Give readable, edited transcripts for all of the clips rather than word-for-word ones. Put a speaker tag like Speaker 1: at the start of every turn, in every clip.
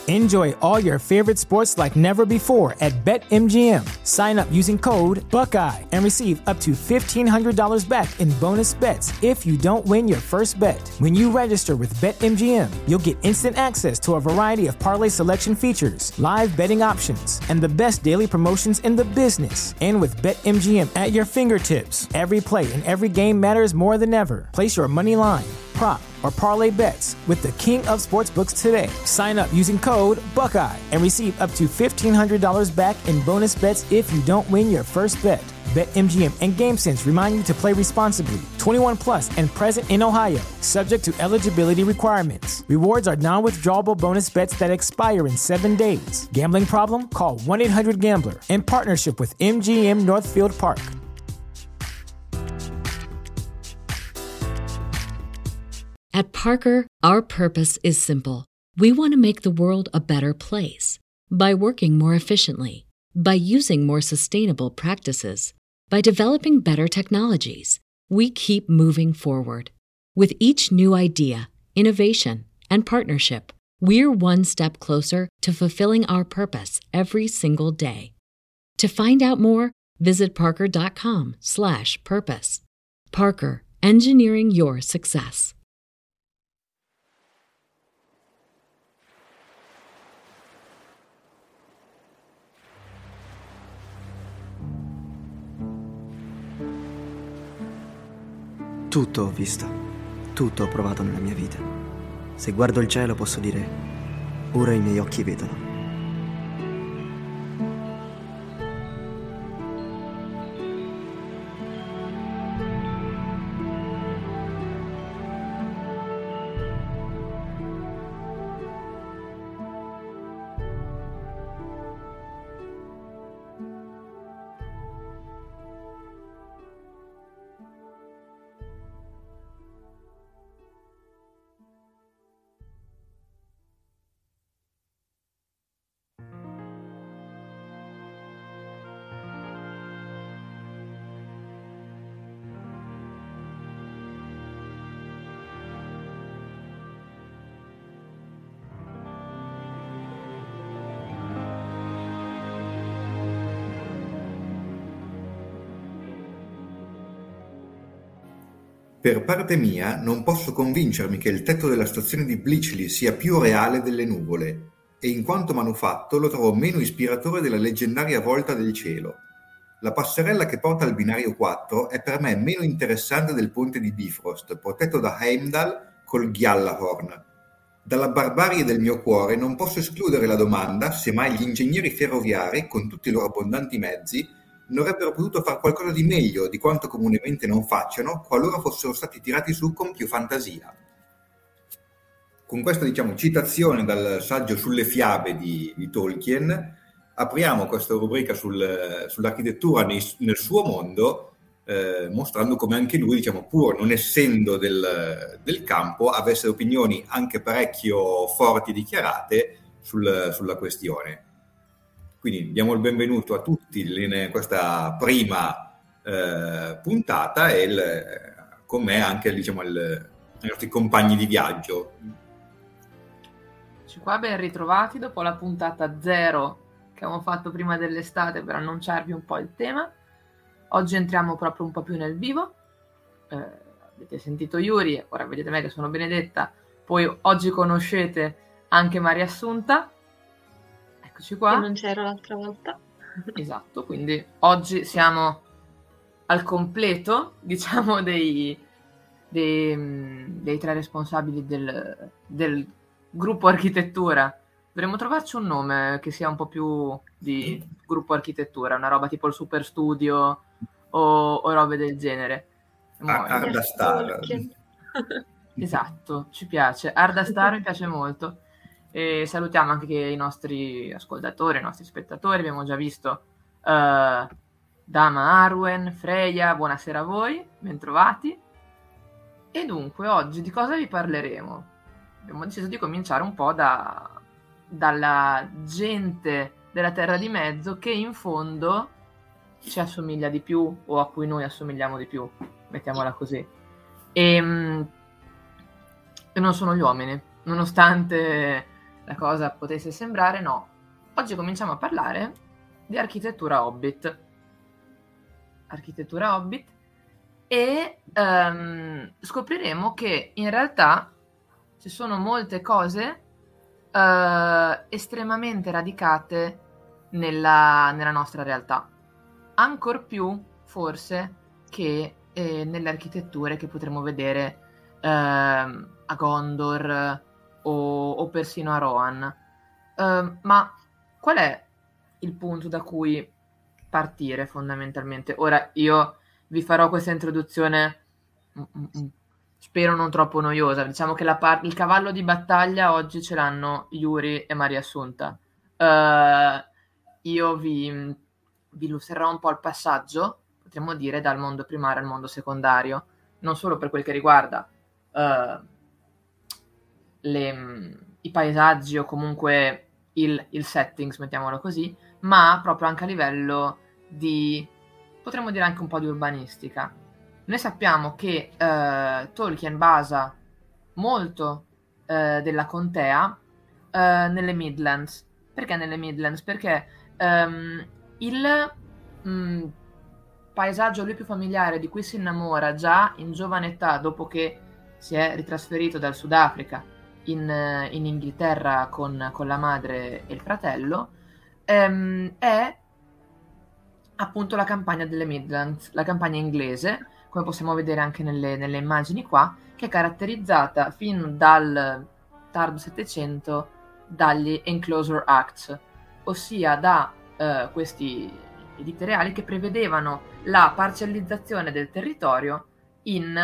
Speaker 1: Enjoy all your favorite sports like never before at BetMGM. Sign up using code Buckeye and receive up to $1,500 back in bonus bets if you don't win your first bet. When you register with BetMGM, you'll get instant access to a variety of parlay selection features, live betting options, and the best daily promotions in the business. And with BetMGM at your fingertips, every play and every game matters more than ever. Place your money line, prop, or parlay bets with the king of sportsbooks today. Sign up using code Buckeye and receive up to $1,500 back in bonus bets if you don't win your first bet. BetMGM and GameSense remind you to play responsibly. 21 plus and present in Ohio, subject to eligibility requirements. Rewards are non-withdrawable bonus bets that expire in 7 days. Gambling problem? Call 1-800-GAMBLER. In partnership with MGM Northfield Park.
Speaker 2: At Parker, our purpose is simple. We want to make the world a better place by working more efficiently, by using more sustainable practices, by developing better technologies. We keep moving forward. With each new idea, innovation, and partnership, we're one step closer to fulfilling our purpose every single day. To find out more, visit parker.com/purpose. Parker, engineering your success.
Speaker 3: Tutto ho visto, tutto ho provato nella mia vita. Se guardo il cielo posso dire, ora i miei occhi vedono.
Speaker 4: Per parte mia, non posso convincermi che il tetto della stazione di Bletchley sia più reale delle nuvole, e in quanto manufatto lo trovo meno ispiratore della leggendaria volta del cielo. La passerella che porta al binario 4 è per me meno interessante del ponte di Bifrost, protetto da Heimdall col Gjallarhorn. Dalla barbarie del mio cuore non posso escludere la domanda se mai gli ingegneri ferroviari, con tutti i loro abbondanti mezzi, non avrebbero potuto fare qualcosa di meglio di quanto comunemente non facciano qualora fossero stati tirati su con più fantasia. Con questa citazione dal saggio sulle fiabe di Tolkien apriamo questa rubrica sull'architettura nel suo mondo, mostrando come anche lui, pur non essendo del campo, avesse opinioni anche parecchio forti e dichiarate sulla questione. Quindi diamo il benvenuto a tutti in questa prima puntata e con me anche i nostri compagni di viaggio.
Speaker 5: Qua ben ritrovati dopo la puntata 0 che abbiamo fatto prima dell'estate per annunciarvi un po' il tema. Oggi entriamo proprio un po' più nel vivo. Avete sentito Yuri, ora vedete me che sono Benedetta, poi oggi conoscete anche Maria Assunta. Eccoci qua.
Speaker 6: Che non c'ero l'altra volta.
Speaker 5: Esatto, quindi oggi siamo al completo, dei 3 responsabili del gruppo architettura. Dovremmo trovarci un nome che sia un po' più di gruppo architettura, una roba tipo il Super Studio o robe del genere.
Speaker 4: Ardastar.
Speaker 5: Esatto, ci piace. Ardastar mi piace molto. E salutiamo anche i nostri ascoltatori, i nostri spettatori. Abbiamo già visto Dama Arwen, Freya, buonasera a voi, bentrovati. E dunque oggi di cosa vi parleremo? Abbiamo deciso di cominciare un po' dalla gente della Terra di Mezzo che in fondo ci assomiglia di più, o a cui noi assomigliamo di più, mettiamola così. E non sono gli uomini, nonostante la cosa potesse sembrare, no. Oggi cominciamo a parlare di architettura Hobbit. Architettura Hobbit, e scopriremo che in realtà ci sono molte cose estremamente radicate nella nostra realtà, ancor più forse che nelle architetture che potremo vedere a Gondor o persino a Rohan. Ma qual è il punto da cui partire fondamentalmente? Ora io vi farò questa introduzione spero non troppo noiosa. Diciamo che il cavallo di battaglia oggi ce l'hanno Yuri e Maria Assunta. Io vi illustrerò un po' il passaggio, potremmo dire, dal mondo primario al mondo secondario, non solo per quel che riguarda i paesaggi o comunque il settings, mettiamolo così, ma proprio anche a livello di, potremmo dire anche un po' di urbanistica. Noi sappiamo che Tolkien basa molto della contea nelle Midlands. Perché nelle Midlands? Perché il paesaggio lui più familiare, di cui si innamora già in giovane età, dopo che si è ritrasferito dal Sudafrica in Inghilterra con la madre e il fratello, è appunto la campagna delle Midlands, la campagna inglese, come possiamo vedere anche nelle immagini qua, che è caratterizzata fin dal tardo Settecento dagli Enclosure Acts, ossia da questi editti reali che prevedevano la parcellizzazione del territorio in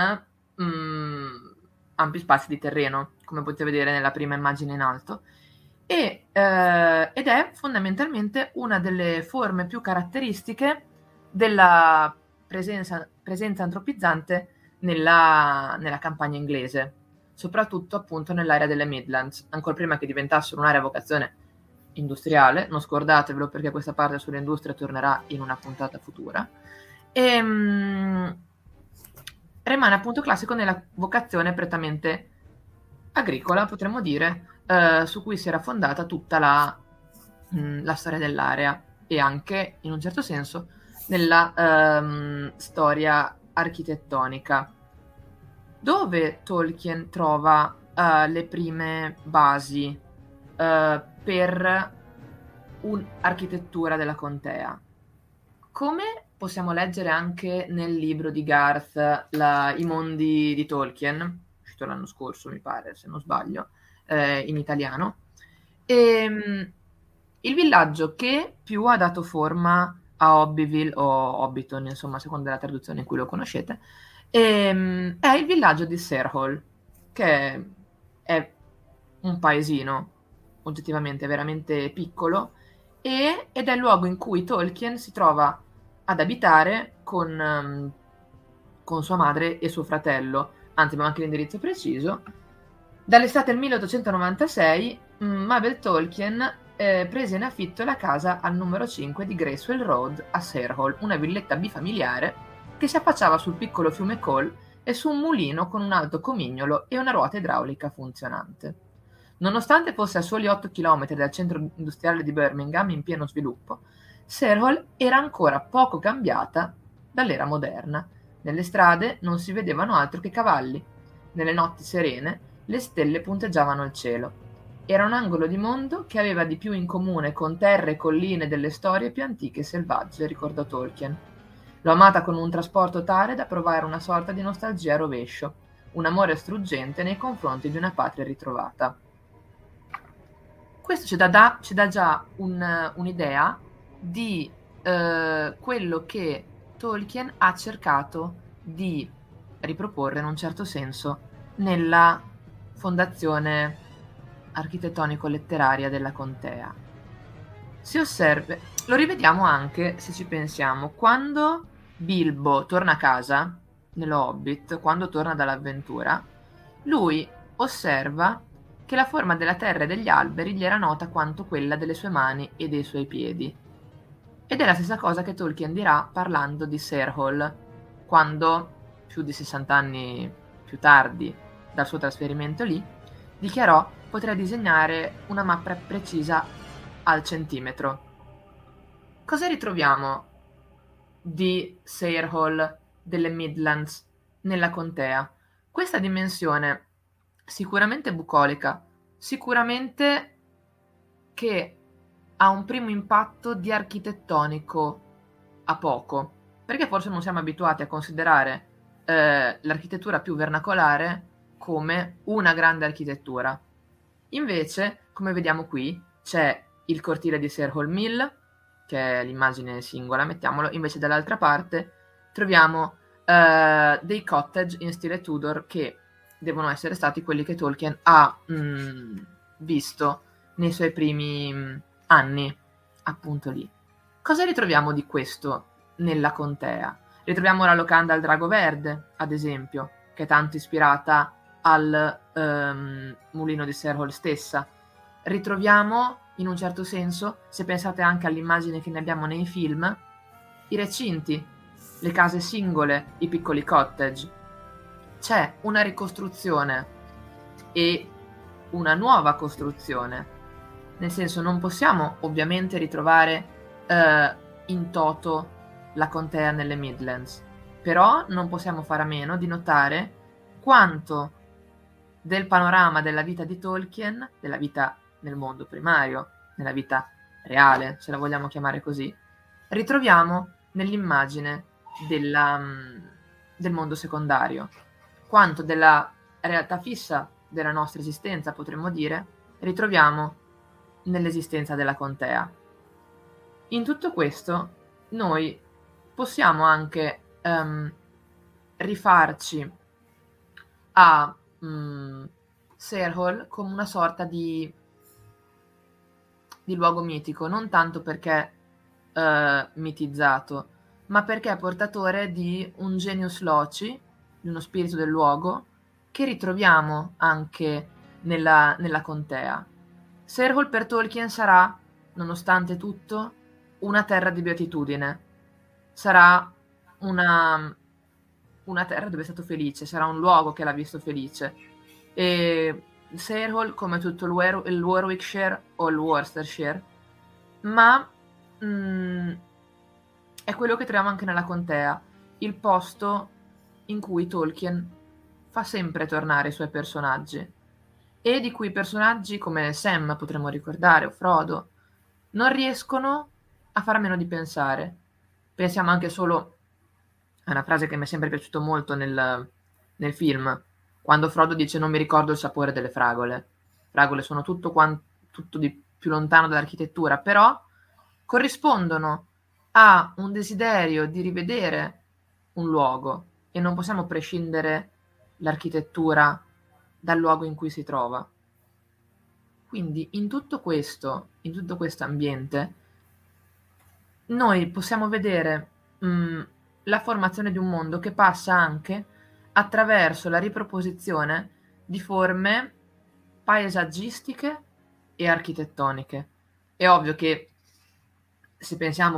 Speaker 5: ampi spazi di terreno, come potete vedere nella prima immagine in alto, ed è fondamentalmente una delle forme più caratteristiche della presenza antropizzante nella campagna inglese, soprattutto appunto nell'area delle Midlands, ancora prima che diventassero un'area a vocazione industriale. Non scordatevelo, perché questa parte sull'industria tornerà in una puntata futura, e rimane appunto classico nella vocazione prettamente agricola, potremmo dire, su cui si era fondata tutta la storia dell'area, e anche in un certo senso nella storia architettonica. Dove Tolkien trova le prime basi per un'architettura della contea? Come possiamo leggere anche nel libro di Garth, I mondi di Tolkien, uscito l'anno scorso mi pare, se non sbaglio, in italiano, il villaggio che più ha dato forma a Hobbitville o Hobbiton, insomma, a seconda della traduzione in cui lo conoscete, è il villaggio di Sarehole, che è un paesino oggettivamente veramente piccolo, ed è il luogo in cui Tolkien si trova ad abitare con sua madre e suo fratello. Anzi, abbiamo anche l'indirizzo preciso. Dall'estate del 1896 Mabel Tolkien prese in affitto la casa al numero 5 di Gracewell Road a Sarehole, una villetta bifamiliare che si affacciava sul piccolo fiume Col e su un mulino con un alto comignolo e una ruota idraulica funzionante. Nonostante fosse a soli 8 km dal centro industriale di Birmingham in pieno sviluppo, Sarehole era ancora poco cambiata dall'era moderna. Nelle strade non si vedevano altro che cavalli. Nelle notti serene le stelle punteggiavano il cielo. Era un angolo di mondo che aveva di più in comune con terre e colline delle storie più antiche e selvagge, ricordò Tolkien. L'ho amata con un trasporto tale da provare una sorta di nostalgia a rovescio, un amore struggente nei confronti di una patria ritrovata. Questo ci dà già un'idea di quello che Tolkien ha cercato di riproporre in un certo senso nella fondazione architettonico-letteraria della contea. Si osserva, lo rivediamo anche se ci pensiamo, quando Bilbo torna a casa nello Hobbit, quando torna dall'avventura, lui osserva che la forma della terra e degli alberi gli era nota quanto quella delle sue mani e dei suoi piedi. Ed è la stessa cosa che Tolkien dirà parlando di Sarehole, quando, più di 60 anni più tardi dal suo trasferimento lì, dichiarò: potrei disegnare una mappa precisa al centimetro. Cosa ritroviamo di Sayre Hall delle Midlands nella contea? Questa dimensione sicuramente bucolica, sicuramente che ha un primo impatto di architettonico a poco, perché forse non siamo abituati a considerare l'architettura più vernacolare come una grande architettura. Invece, come vediamo qui, c'è il cortile di Sayre Hall Mill, che è l'immagine singola, mettiamolo, invece dall'altra parte troviamo dei cottage in stile Tudor che devono essere stati quelli che Tolkien ha visto nei suoi primi anni, appunto lì. Cosa ritroviamo di questo nella contea? Ritroviamo la locanda al Drago Verde, ad esempio, che è tanto ispirata al mulino di Sayre Hall stessa. Ritroviamo, in un certo senso, se pensate anche all'immagine che ne abbiamo nei film, i recinti, le case singole, i piccoli cottage. C'è una ricostruzione e una nuova costruzione. Nel senso, non possiamo ovviamente ritrovare in toto la contea nelle Midlands, però non possiamo fare a meno di notare quanto del panorama della vita di Tolkien, della vita nel mondo primario, nella vita reale, se la vogliamo chiamare così, ritroviamo nell'immagine del mondo secondario. Quanto della realtà fissa della nostra esistenza, potremmo dire, ritroviamo nell'esistenza della contea. In tutto questo noi possiamo anche rifarci a Sayre Hall come una sorta di luogo mitico, non tanto perché mitizzato, ma perché è portatore di un genius loci, di uno spirito del luogo, che ritroviamo anche nella contea. Sayre Hall per Tolkien sarà, nonostante tutto, una terra di beatitudine. Sarà una terra dove è stato felice, sarà un luogo che l'ha visto felice. E Sayre Hall, come tutto il Warwickshire o il Worcestershire, ma è quello che troviamo anche nella contea, il posto in cui Tolkien fa sempre tornare i suoi personaggi, e di cui personaggi come Sam, potremmo ricordare, o Frodo, non riescono a far meno di pensare. Pensiamo anche solo a una frase che mi è sempre piaciuto molto nel film, quando Frodo dice: non mi ricordo il sapore delle fragole. Fragole sono tutto di più lontano dall'architettura, però corrispondono a un desiderio di rivedere un luogo, e non possiamo prescindere l'architettura dal luogo in cui si trova. Quindi in tutto questo ambiente noi possiamo vedere la formazione di un mondo che passa anche attraverso la riproposizione di forme paesaggistiche e architettoniche. È ovvio che se pensiamo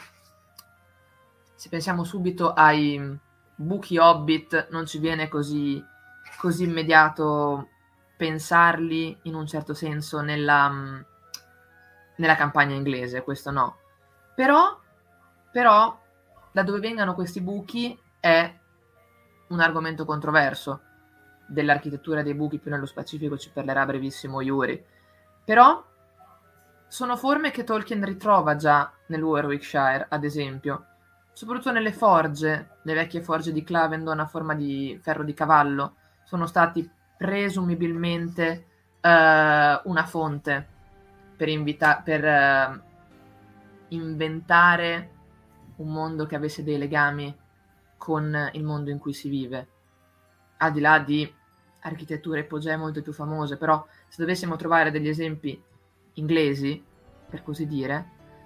Speaker 5: subito ai buchi Hobbit, non ci viene così immediato pensarli in un certo senso nella campagna inglese, questo no. Però da dove vengano questi buchi è un argomento controverso. Dell'architettura dei buchi più nello specifico ci parlerà brevissimo Yuri. Però sono forme che Tolkien ritrova già nel Warwickshire, ad esempio, soprattutto nelle forge, le vecchie forge di Clavendon a forma di ferro di cavallo, sono stati presumibilmente una fonte per inventare un mondo che avesse dei legami con il mondo in cui si vive, al di là di architetture ipogee molto più famose. Però se dovessimo trovare degli esempi inglesi, per così dire,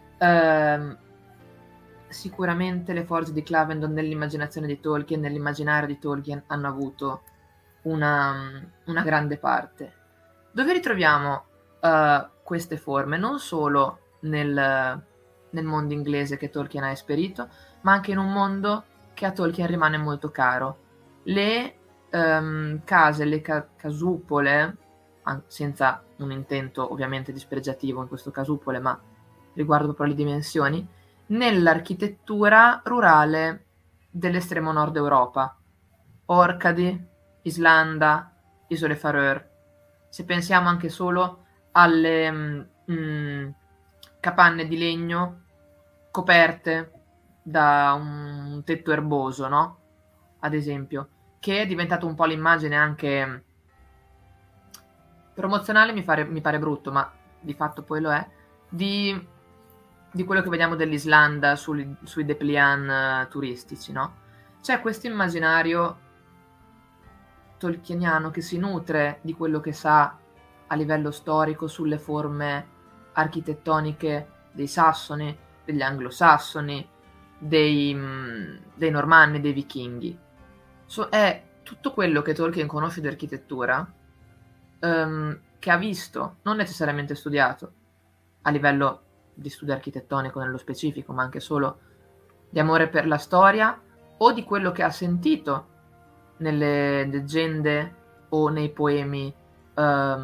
Speaker 5: sicuramente le forge di Clavendon nell'immaginazione di Tolkien, nell'immaginario di Tolkien, hanno avuto una grande parte. Dove ritroviamo queste forme? Non solo nel mondo inglese che Tolkien ha esperito, ma anche in un mondo che a Tolkien rimane molto caro. Le case, le casupole senza un intento ovviamente dispregiativo in questo casupole, ma riguardo proprio le dimensioni, nell'architettura rurale dell'estremo nord Europa, Orcadi, Islanda, Isole Faroe. Se pensiamo anche solo alle capanne di legno coperte da un tetto erboso, no? Ad esempio, che è diventato un po' l'immagine anche promozionale, mi pare brutto, ma di fatto poi lo è, di quello che vediamo dell'Islanda sui dépliant turistici, no? C'è questo immaginario tolkieniano che si nutre di quello che sa a livello storico sulle forme architettoniche dei sassoni, degli anglosassoni, dei normanni, dei vichinghi. È tutto quello che Tolkien conosce di architettura, che ha visto, non necessariamente studiato, a livello di studio architettonico nello specifico, ma anche solo di amore per la storia o di quello che ha sentito nelle leggende o nei poemi che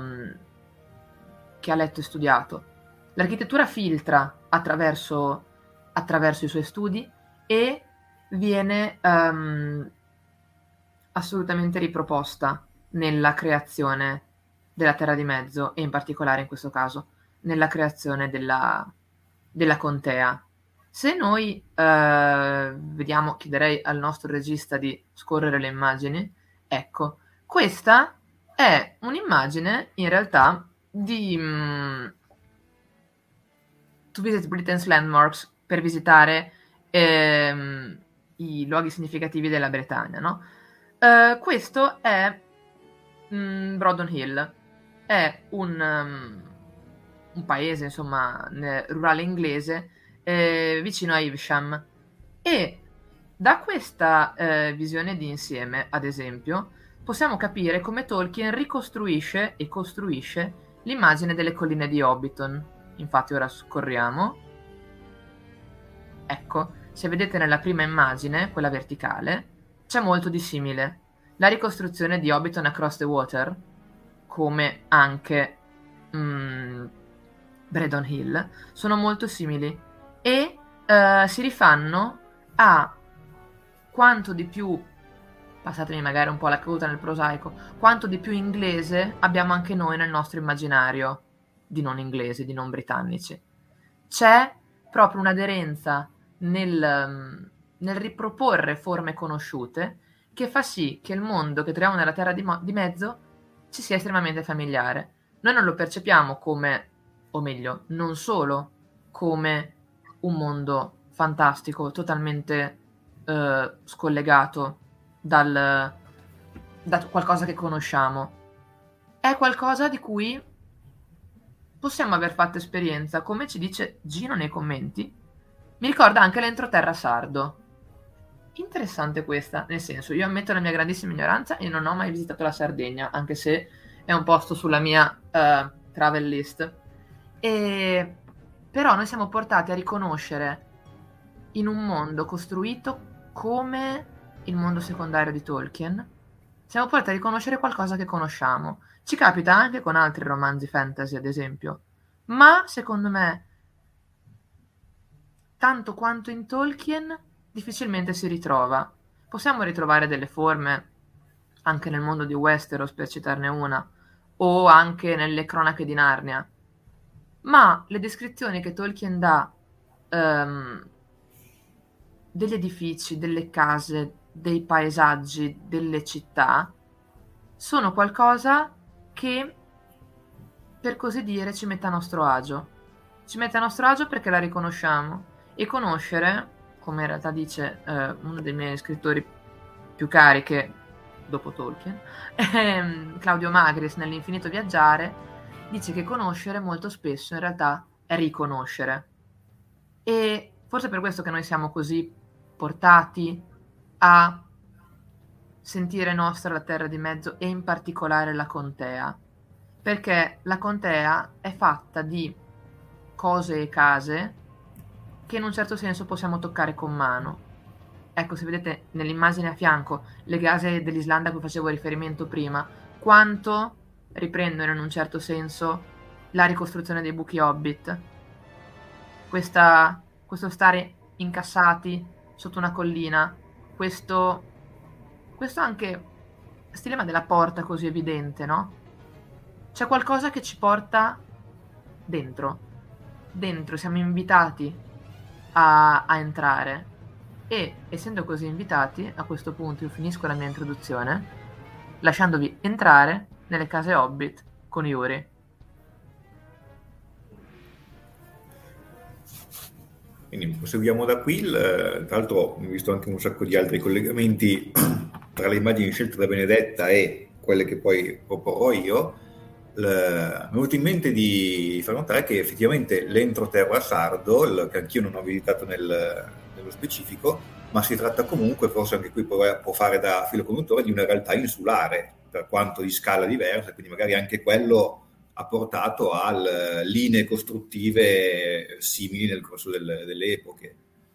Speaker 5: ha letto e studiato. L'architettura filtra attraverso i suoi studi e viene assolutamente riproposta nella creazione della Terra di Mezzo e in particolare in questo caso nella creazione della contea. Se noi vediamo, chiederei al nostro regista di scorrere le immagini. Ecco, questa è un'immagine in realtà di To Visit Britain's Landmarks, per visitare i luoghi significativi della Bretagna, no? Questo è Brodon Hill, è un paese, insomma, rurale inglese vicino a Evesham, e da questa visione di insieme, ad esempio, possiamo capire come Tolkien ricostruisce e costruisce l'immagine delle colline di Hobbiton. Infatti ora scorriamo. Ecco, se vedete nella prima immagine, quella verticale, c'è molto di simile. La ricostruzione di Hobbiton Across the Water, come anche Bredon Hill, sono molto simili e si rifanno a quanto di più, passatemi magari un po' la caduta nel prosaico, quanto di più inglese abbiamo anche noi nel nostro immaginario di non inglesi, di non britannici. C'è proprio un'aderenza nel riproporre forme conosciute che fa sì che il mondo che troviamo nella Terra di Mezzo ci sia estremamente familiare. Noi non lo percepiamo come, o meglio, non solo come un mondo fantastico, totalmente scollegato da qualcosa che conosciamo. È qualcosa di cui possiamo aver fatto esperienza, come ci dice Gino nei commenti. Mi ricorda anche l'entroterra sardo. Interessante questa, nel senso, io ammetto la mia grandissima ignoranza e non ho mai visitato la Sardegna, anche se è un posto sulla mia travel list. Però noi siamo portati a riconoscere in un mondo costruito come il mondo secondario di Tolkien, siamo portati a riconoscere qualcosa che conosciamo. Ci capita anche con altri romanzi fantasy, ad esempio, ma secondo me, tanto quanto in Tolkien, difficilmente si ritrova. Possiamo ritrovare delle forme anche nel mondo di Westeros, per citarne una, o anche nelle cronache di Narnia, ma le descrizioni che Tolkien dà degli edifici, delle case, dei paesaggi, delle città, sono qualcosa che, per così dire, ci mette a nostro agio. Ci mette a nostro agio perché la riconosciamo. E conoscere, come in realtà dice uno dei miei scrittori più cari, che dopo Tolkien, Claudio Magris, nell'Infinito Viaggiare, dice che conoscere molto spesso in realtà è riconoscere. E forse è per questo che noi siamo così portati a sentire nostra la Terra di Mezzo e in particolare la contea, perché la contea è fatta di cose e case che in un certo senso possiamo toccare con mano. Ecco, se vedete nell'immagine a fianco le case dell'Islanda a cui facevo riferimento prima, quanto riprendono in un certo senso la ricostruzione dei buchi Hobbit. Questo stare incassati sotto una collina, questo anche stilema della porta così evidente, no? C'è qualcosa che ci porta dentro, siamo invitati a entrare, e essendo così invitati, a questo punto io finisco la mia introduzione lasciandovi entrare nelle case Hobbit con Yuri.
Speaker 4: Quindi proseguiamo da qui. Tra l'altro ho visto anche un sacco di altri collegamenti tra le immagini scelte da Benedetta e quelle che poi proporrò io. Mi è venuto in mente di far notare che effettivamente l'entroterra sardo, che anch'io non ho visitato nello specifico, ma si tratta comunque, forse anche qui può fare da filo conduttore, di una realtà insulare, per quanto di scala diversa, quindi magari anche quello ha portato a linee costruttive simili nel corso delle epoche.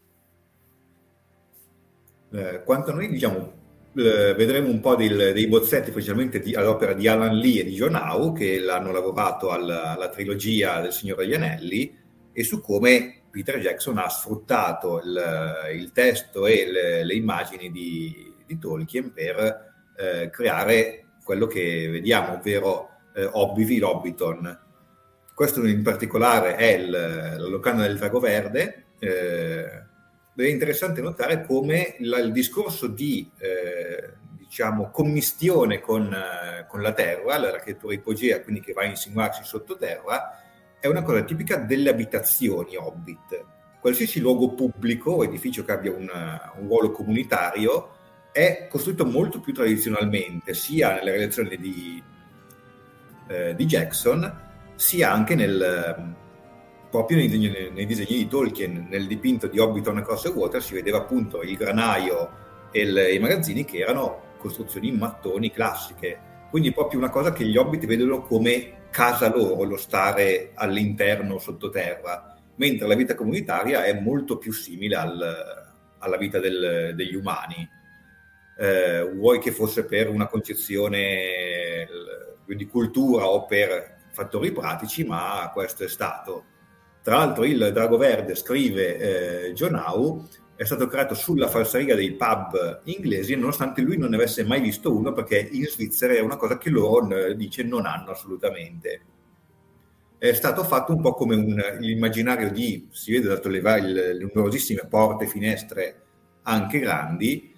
Speaker 4: Quanto a noi, diciamo, vedremo un po' dei bozzetti, specialmente all'opera di Alan Lee e di John Howe, che l'hanno lavorato alla trilogia del Signore degli Anelli, e su come Peter Jackson ha sfruttato il testo e le immagini di Tolkien per creare quello che vediamo, ovvero Hobbitville, Hobbiton. Questo in particolare è la locanda del Drago Verde. È interessante notare come il discorso di diciamo commistione con la terra, l'architettura ipogea, quindi che va a insinuarsi sottoterra, è una cosa tipica delle abitazioni Hobbit. Qualsiasi luogo pubblico o edificio che abbia un ruolo comunitario è costruito molto più tradizionalmente, sia nelle relazioni di Jackson, sia anche proprio nei disegni di Tolkien. Nel dipinto di Hobbiton Across the Water si vedeva appunto il granaio e i magazzini, che erano costruzioni in mattoni classiche, quindi proprio una cosa che gli Hobbit vedono come casa loro, lo stare all'interno sottoterra, mentre la vita comunitaria è molto più simile alla vita degli umani, vuoi che fosse per una concezione di cultura o per fattori pratici, ma questo è stato. Tra l'altro il Drago Verde, scrive John Howe, è stato creato sulla falsariga dei pub inglesi, nonostante lui non ne avesse mai visto uno, perché in Svizzera è una cosa che loro, dice, non hanno assolutamente. È stato fatto un po' come l'immaginario si vede dato le numerosissime porte e finestre anche grandi,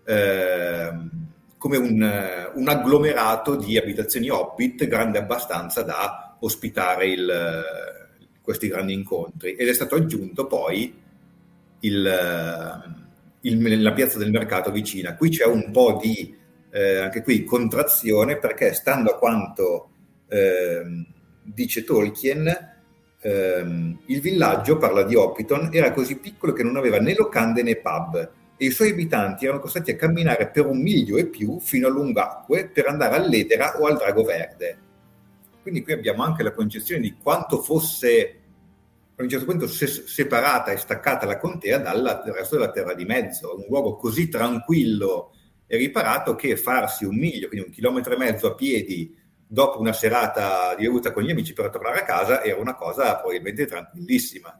Speaker 4: come un agglomerato di abitazioni Hobbit grande abbastanza da ospitare questi grandi incontri, ed è stato aggiunto poi la piazza del mercato vicina. Qui c'è un po' di anche qui contrazione, perché stando a quanto dice Tolkien, il villaggio, parla di Hobbiton, era così piccolo che non aveva né locande né pub, e i suoi abitanti erano costretti a camminare per 1 miglio e più fino a Lungacque per andare all'Edera o al Drago Verde. Quindi qui abbiamo anche la concezione di quanto fosse a un certo punto separata e staccata la contea dal resto della Terra di Mezzo, un luogo così tranquillo e riparato che farsi 1 miglio, quindi 1,5 chilometri a piedi, dopo una serata di bevuta con gli amici per tornare a casa, era una cosa probabilmente tranquillissima.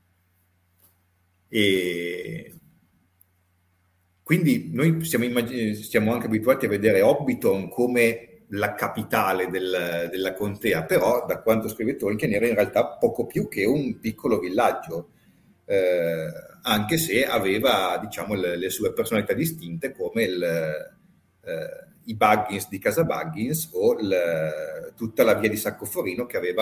Speaker 4: E quindi noi siamo anche abituati a vedere Hobbiton come la capitale della contea, però da quanto scrive Tolkien era in realtà poco più che un piccolo villaggio, anche se aveva, diciamo, le sue personalità distinte, come i Baggins di casa Baggins o tutta la via di Saccoforino, che aveva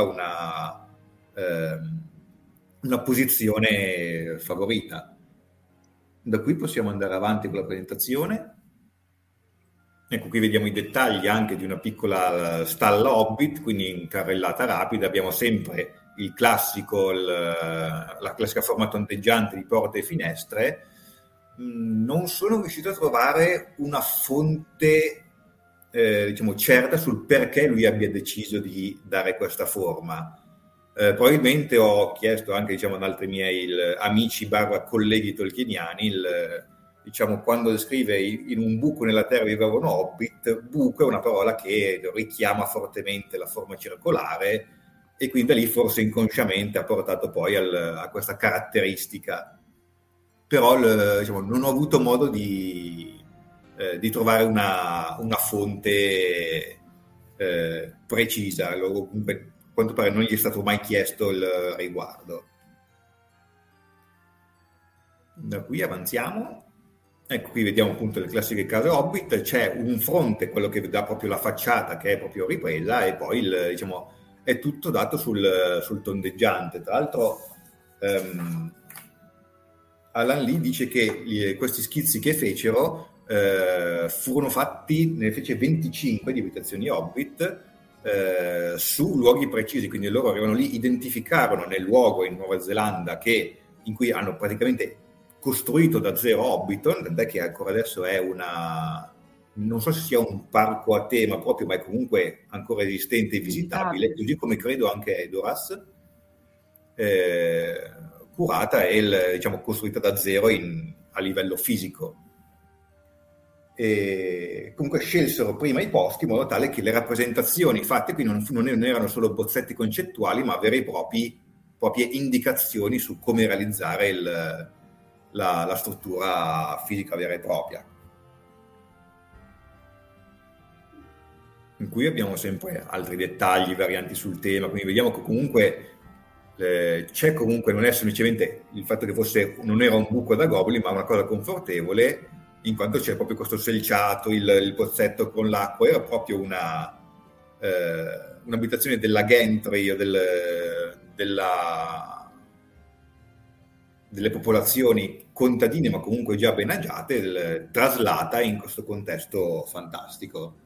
Speaker 4: una posizione favorita. Da qui possiamo andare avanti con la presentazione. Ecco, qui vediamo i dettagli anche di una piccola stalla Hobbit, quindi in carrellata rapida. Abbiamo sempre il classico, la classica forma tondeggiante di porte e finestre. Non sono riuscito a trovare una fonte diciamo certa sul perché lui abbia deciso di dare questa forma. Probabilmente ho chiesto anche, diciamo, ad altri miei amici / colleghi tolkieniani diciamo, quando descrive in un buco nella terra vivevano hobbit, buco è una parola che richiama fortemente la forma circolare, e quindi da lì forse inconsciamente ha portato poi a questa caratteristica. Però diciamo, non ho avuto modo di trovare una fonte precisa, comunque a quanto pare non gli è stato mai chiesto il riguardo. Da qui avanziamo. Ecco, qui vediamo appunto le classiche case hobbit, c'è un fronte, quello che dà proprio la facciata, che è proprio ripresa, e poi diciamo, è tutto dato sul tondeggiante. Tra l'altro Alan Lee dice che questi schizzi che fecero furono fatti, ne fece 25 di abitazioni hobbit su luoghi precisi, quindi loro arrivano lì, identificarono nel luogo in Nuova Zelanda in cui hanno praticamente costruito da zero Hobbiton, tant'è che ancora adesso è non so se sia un parco a tema proprio, ma è comunque ancora esistente e visitabile, così come credo anche Edoras, curata e diciamo costruita da zero a livello fisico. E comunque scelsero prima i posti in modo tale che le rappresentazioni fatte qui non erano solo bozzetti concettuali, ma vere e proprie indicazioni su come realizzare la struttura fisica vera e propria. In cui abbiamo sempre altri dettagli, varianti sul tema, quindi vediamo che comunque c'è comunque, non è semplicemente il fatto che non era un buco da goblin, ma una cosa confortevole, in quanto c'è proprio questo selciato, il pozzetto con l'acqua, era proprio un'abitazione della gentry o delle popolazioni contadine, ma comunque già ben agiate, traslata in questo contesto fantastico.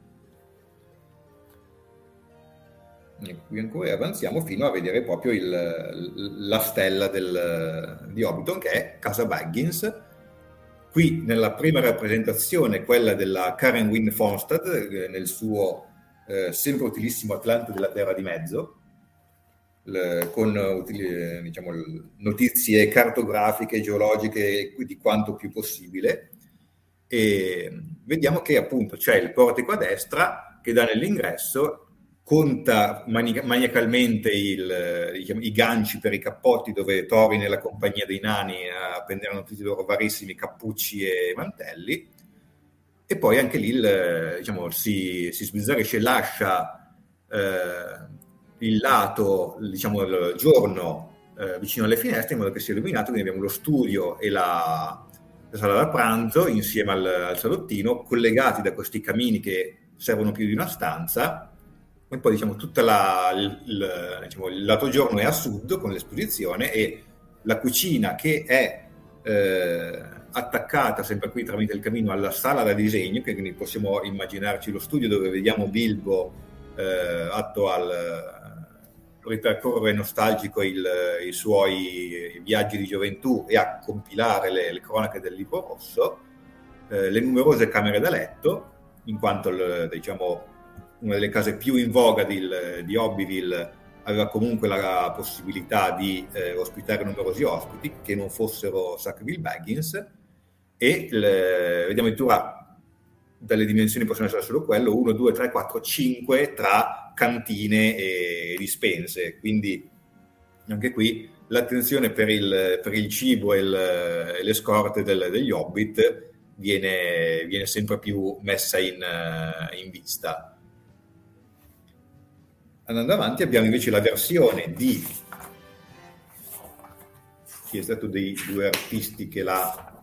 Speaker 4: E qui ancora avanziamo fino a vedere proprio la stella di Hobbiton, che è Casa Baggins. Qui nella prima rappresentazione, quella della Karen Wynne Fonstad, nel suo sempre utilissimo Atlante della Terra di Mezzo, con diciamo, notizie cartografiche, geologiche di quanto più possibile, e vediamo che appunto c'è il portico a destra che dà nell'ingresso, conta maniacalmente i ganci per i cappotti dove Thorin e la compagnia dei nani appenderanno tutti i loro varissimi cappucci e mantelli, e poi anche lì diciamo, si sbizzarrisce, lascia il lato, diciamo, il giorno vicino alle finestre in modo che sia illuminato, quindi abbiamo lo studio e la sala da pranzo insieme al salottino, collegati da questi camini che servono più di una stanza. E poi diciamo tutto diciamo, il lato giorno è a sud con l'esposizione, e la cucina che è attaccata sempre qui tramite il camino alla sala da disegno, che quindi possiamo immaginarci lo studio dove vediamo Bilbo atto al ripercorrere nostalgico i suoi viaggi di gioventù e a compilare le cronache del libro rosso, le numerose camere da letto, in quanto diciamo una delle case più in voga di Hobbitville aveva comunque la possibilità di ospitare numerosi ospiti che non fossero Sackville Baggins, e vediamo addirittura dalle dimensioni possono essere solo quello, 1, 2, 3, 4, 5 tra cantine e dispense, quindi anche qui l'attenzione per il cibo e le scorte degli Hobbit viene sempre più messa in vista. Andando avanti abbiamo invece la versione di chi è stato dei due artisti che la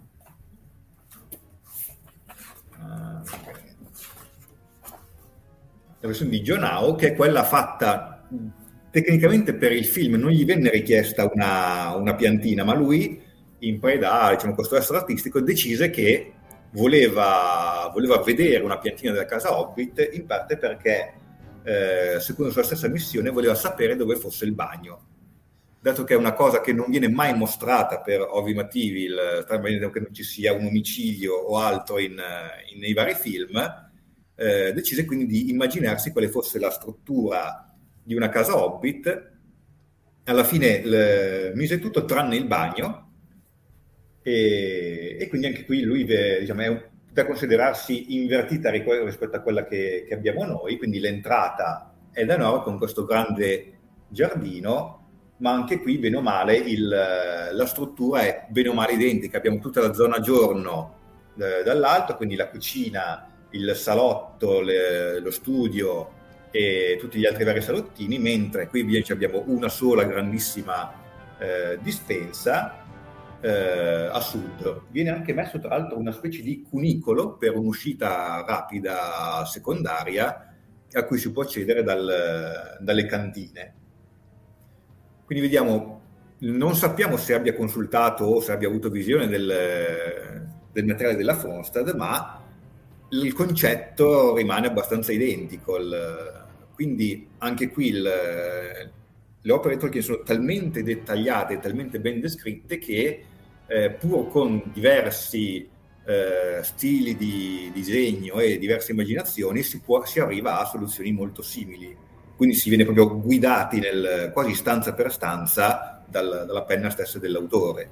Speaker 4: versione di John Howe, che è quella fatta tecnicamente per il film. Non gli venne richiesta una piantina, ma lui, in preda a diciamo, questo essere artistico, decise che voleva vedere una piantina della casa Hobbit, in parte perché secondo la sua stessa missione voleva sapere dove fosse il bagno, dato che è una cosa che non viene mai mostrata per ovvi motivi, che non ci sia un omicidio o altro nei vari film. Decise quindi di immaginarsi quale fosse la struttura di una casa Hobbit. Alla fine mise tutto tranne il bagno, e quindi anche qui lui diciamo, è da considerarsi invertita rispetto a quella che abbiamo noi, quindi l'entrata è da nord con questo grande giardino, ma anche qui bene o male la struttura è bene o male identica, abbiamo tutta la zona giorno dall'alto, quindi la cucina, il salotto, lo studio e tutti gli altri vari salottini, mentre qui invece abbiamo una sola grandissima dispensa a sud. Viene anche messo tra l'altro una specie di cunicolo per un'uscita rapida secondaria a cui si può accedere dalle cantine. Quindi vediamo, non sappiamo se abbia consultato o se abbia avuto visione del materiale della Fonstad, ma il concetto rimane abbastanza identico. Quindi anche qui le opere di Tolkien sono talmente dettagliate, talmente ben descritte che pur con diversi stili di disegno e diverse immaginazioni si arriva a soluzioni molto simili. Quindi si viene proprio guidati quasi stanza per stanza dalla penna stessa dell'autore.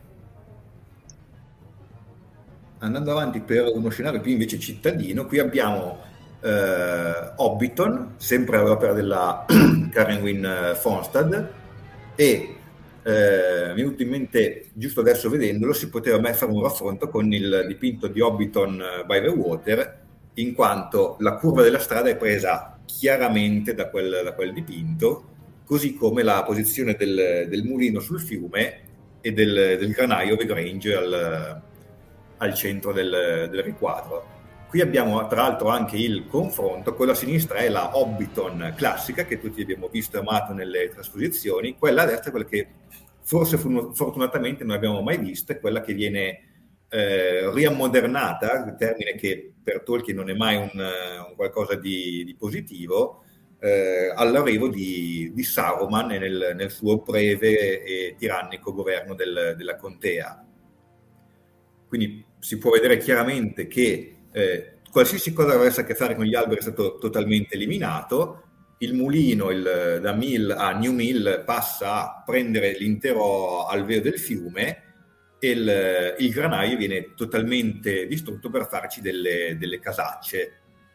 Speaker 4: Andando avanti per uno scenario più invece cittadino, qui abbiamo Hobbiton, sempre l'opera della Karen Wynne Fonstad, e mi è venuto in mente giusto adesso vedendolo, si poteva fare un raffronto con il dipinto di Hobbiton by the Water, in quanto la curva della strada è presa chiaramente da quel dipinto, così come la posizione del mulino sul fiume e del granaio The Grange al centro del riquadro. Qui abbiamo tra l'altro anche il confronto, quella a sinistra è la Hobbiton classica che tutti abbiamo visto e amato nelle trasposizioni, quella a destra è quella che forse fortunatamente non abbiamo mai visto, è quella che viene riammodernata, un termine che per Tolkien non è mai un qualcosa di positivo, all'arrivo di Saruman nel suo breve e tirannico governo della contea. Quindi si può vedere chiaramente che qualsiasi cosa avesse a che fare con gli alberi è stato totalmente eliminato. Il mulino da Mill a New Mill passa a prendere l'intero alveo del fiume e il granaio viene totalmente distrutto per farci delle casacce.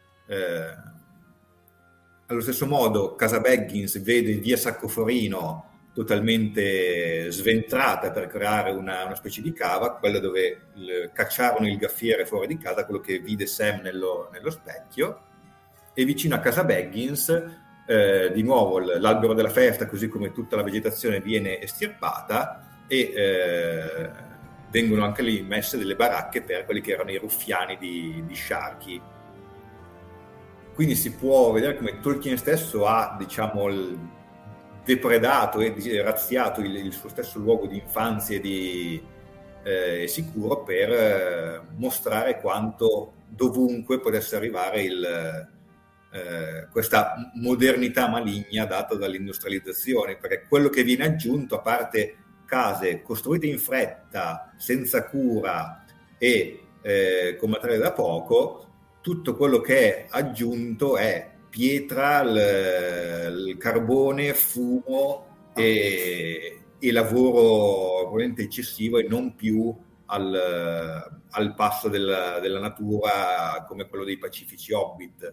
Speaker 4: Allo stesso modo Casa Baggins vede via Saccoforino totalmente sventrata per creare una specie di cava, quella dove cacciarono il gaffiere fuori di casa, quello che vide Sam nello specchio, e vicino a Casa Baggins di nuovo l'albero della festa, così come tutta la vegetazione, viene estirpata e vengono anche lì messe delle baracche per quelli che erano i ruffiani di Sharky. Quindi si può vedere come Tolkien stesso ha, diciamo, depredato e razziato il suo stesso luogo di infanzia e di sicuro per mostrare quanto dovunque potesse arrivare questa modernità maligna data dall'industrializzazione, perché quello che viene aggiunto, a parte case costruite in fretta, senza cura e con materiale da poco, tutto quello che è aggiunto è pietra, il carbone, fumo e lavoro probabilmente eccessivo e non più al passo della natura come quello dei pacifici Hobbit.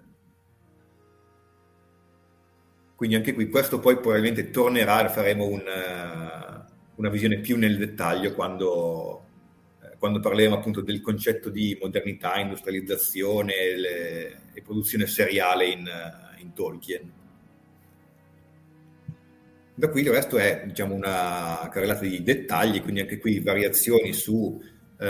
Speaker 4: Quindi anche qui questo poi probabilmente tornerà, faremo una visione più nel dettaglio quando parleremo appunto del concetto di modernità, industrializzazione e produzione seriale in Tolkien. Da qui il resto è, diciamo, una carrellata di dettagli, quindi anche qui variazioni su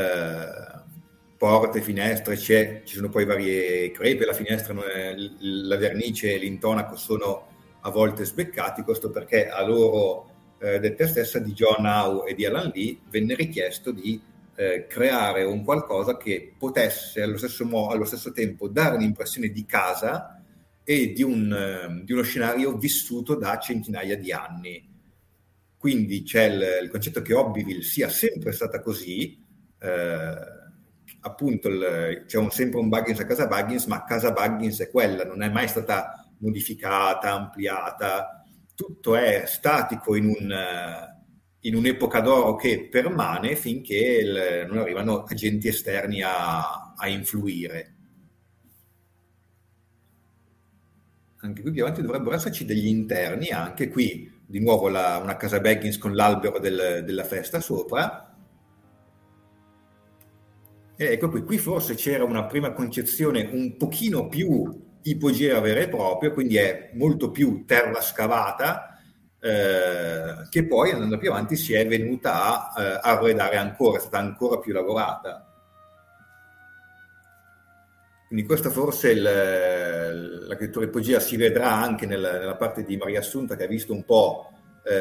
Speaker 4: porte, finestre, ci sono poi varie crepe, la finestra, la vernice e l'intonaco sono a volte sbeccati, questo perché a loro detta stessa di John Howe e di Alan Lee venne richiesto di creare un qualcosa che potesse allo stesso tempo dare l'impressione di casa e di uno scenario vissuto da centinaia di anni. Quindi c'è il concetto che Hobbitville sia sempre stata così, appunto c'è sempre un Baggins a Casa Baggins, ma Casa Baggins è quella, non è mai stata modificata, ampliata, tutto è statico in in un'epoca d'oro che permane finché non arrivano agenti esterni a influire. Anche qui più avanti dovrebbero esserci degli interni, anche qui di nuovo una casa Baggins con l'albero della festa sopra. E ecco qui forse c'era una prima concezione un pochino più ipogea vera e propria, quindi è molto più terra scavata, che poi andando più avanti si è venuta a arredare ancora, è stata ancora più lavorata. Quindi questa forse l'architettura ipogea si vedrà anche nella parte di Maria Assunta, che ha visto un po'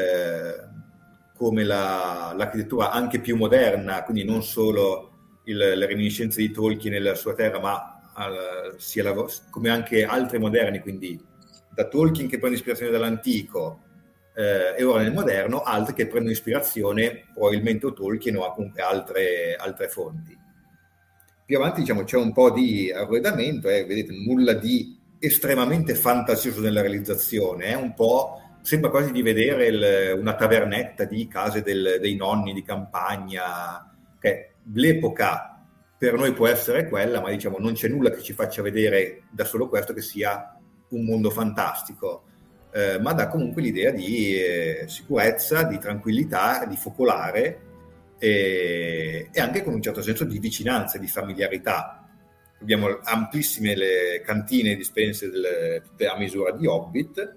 Speaker 4: come l'architettura anche più moderna, quindi non solo le reminiscenze di Tolkien nella sua terra, ma come anche altri moderni, quindi da Tolkien che prende ispirazione dall'antico e ora nel moderno, altri che prendono ispirazione probabilmente o Tolkien o comunque altre fonti. Più avanti diciamo c'è un po' di arredamento, vedete, nulla di estremamente fantasioso nella realizzazione, un po' sembra quasi di vedere una tavernetta di case dei nonni di campagna, che l'epoca per noi può essere quella, ma diciamo non c'è nulla che ci faccia vedere da solo questo che sia un mondo fantastico, ma dà comunque l'idea di sicurezza, di tranquillità, di focolare, e anche con un certo senso di vicinanza, di familiarità. Abbiamo amplissime le cantine e dispense tutte a misura di Hobbit.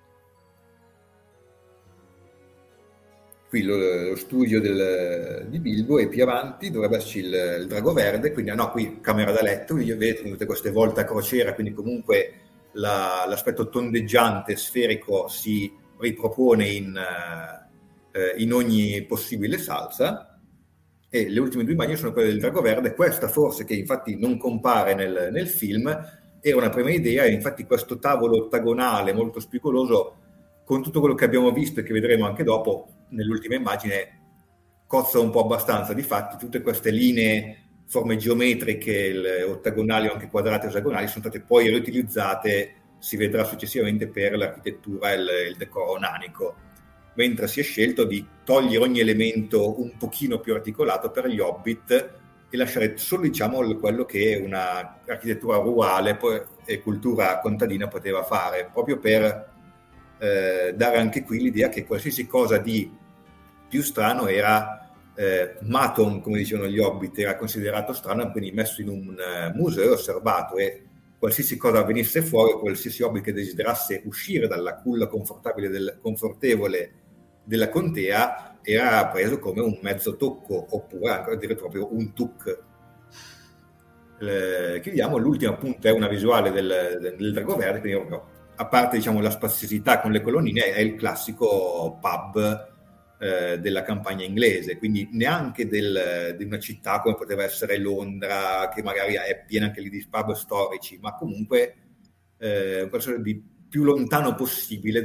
Speaker 4: Qui lo studio di Bilbo, e più avanti dovrebbe esserci il Drago Verde, quindi qui camera da letto, vedete tutte queste volte a crociera, quindi comunque l'aspetto tondeggiante, sferico si ripropone in ogni possibile salsa. E le ultime due immagini sono quelle del Drago Verde. Questa forse, che infatti non compare nel film, era una prima idea, e infatti questo tavolo ottagonale molto spigoloso, con tutto quello che abbiamo visto e che vedremo anche dopo nell'ultima immagine, cozza un po' abbastanza. Difatti tutte queste linee, forme geometriche, ottagonali o anche quadrate esagonali, sono state poi riutilizzate, si vedrà successivamente, per l'architettura e il decoro nanico, mentre si è scelto di togliere ogni elemento un pochino più articolato per gli Hobbit e lasciare solo, diciamo, quello che una architettura rurale e cultura contadina poteva fare, proprio per dare anche qui l'idea che qualsiasi cosa di più strano era maton, come dicevano gli Hobbit, era considerato strano, quindi messo in un museo, osservato, e qualsiasi cosa venisse fuori, qualsiasi Hobbit che desiderasse uscire dalla culla confortevole della contea era preso come un mezzo tocco, oppure anche a dire proprio un tuk. Chiudiamo. L'ultimo appunto è una visuale del Drago Verde, quindi proprio, a parte diciamo la spaziosità con le colonnine, è il classico pub della campagna inglese, quindi neanche di una città come poteva essere Londra, che magari è piena anche lì di pub storici, ma comunque qualcosa di più lontano possibile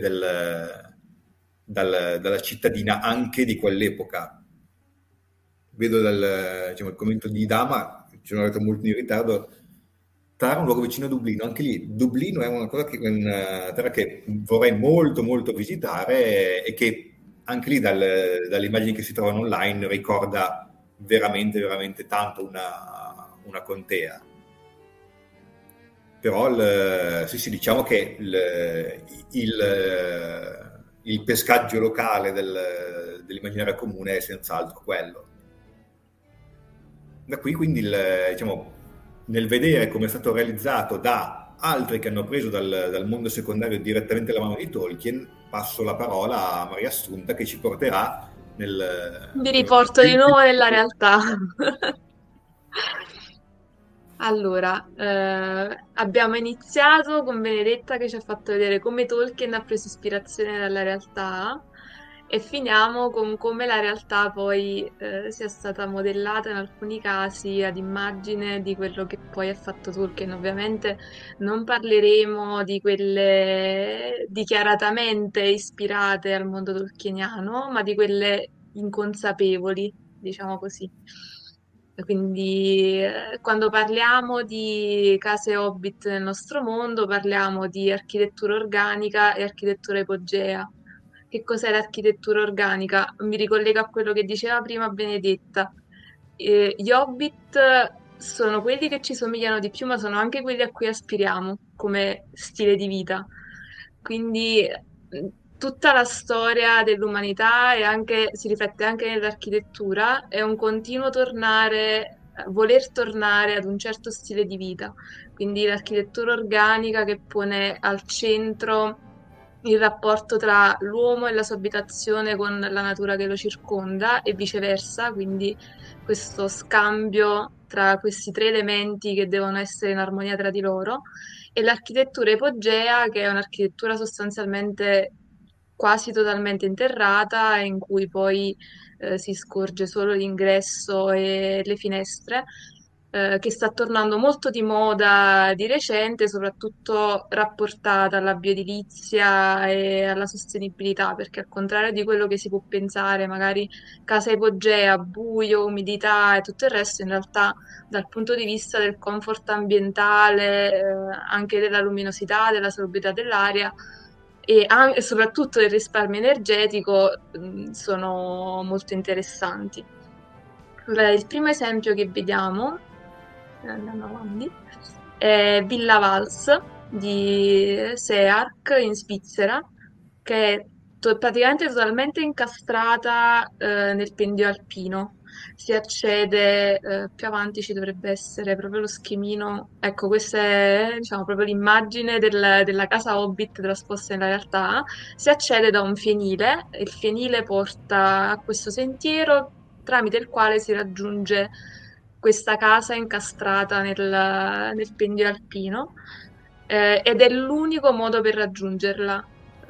Speaker 4: dalla cittadina anche di quell'epoca. Vedo il commento di Dama, ci sono arrivato molto in ritardo. Tara, un luogo vicino a Dublino, anche lì Dublino è una terra che vorrei molto molto visitare, e che anche lì dalle immagini che si trovano online ricorda veramente veramente tanto una contea. Però sì, diciamo che il pescaggio locale dell'immaginario comune è senz'altro quello. Da qui quindi diciamo, nel vedere come è stato realizzato da altri che hanno preso dal mondo secondario direttamente la mano di Tolkien, passo la parola a Maria Assunta, che ci porterà
Speaker 6: Vi riporto di nuovo nella realtà. Allora, abbiamo iniziato con Benedetta che ci ha fatto vedere come Tolkien ha preso ispirazione dalla realtà, e finiamo con come la realtà poi sia stata modellata in alcuni casi ad immagine di quello che poi ha fatto Tolkien. Ovviamente non parleremo di quelle dichiaratamente ispirate al mondo tolkieniano, ma di quelle inconsapevoli, diciamo così. Quindi quando parliamo di case Hobbit nel nostro mondo, parliamo di architettura organica e architettura ipogea, che cos'è l'architettura organica. Mi ricollego a quello che diceva prima Benedetta. Gli Hobbit sono quelli che ci somigliano di più, ma sono anche quelli a cui aspiriamo come stile di vita. Quindi tutta la storia dell'umanità si riflette anche nell'architettura, è un continuo voler tornare ad un certo stile di vita. Quindi l'architettura organica che pone al centro il rapporto tra l'uomo e la sua abitazione con la natura che lo circonda e viceversa, quindi questo scambio tra questi tre elementi che devono essere in armonia tra di loro, e l'architettura ipogea, che è un'architettura sostanzialmente quasi totalmente interrata, in cui poi si scorge solo l'ingresso e le finestre, che sta tornando molto di moda di recente, soprattutto rapportata alla bioedilizia e alla sostenibilità, perché al contrario di quello che si può pensare, magari casa ipogea, buio, umidità e tutto il resto, in realtà dal punto di vista del comfort ambientale, anche della luminosità, della salubrità dell'aria e soprattutto del risparmio energetico, sono molto interessanti. Allora, il primo esempio che vediamo, andando avanti, è Villa Vals di Search in Svizzera, che è praticamente totalmente incastrata nel pendio alpino. Si accede più avanti, ci dovrebbe essere proprio lo schemino. Ecco, questa è diciamo proprio l'immagine della casa Hobbit trasposta nella realtà. Si accede da un fienile, il fienile porta a questo sentiero tramite il quale si raggiunge questa casa incastrata nel pendio alpino, ed è l'unico modo per raggiungerla.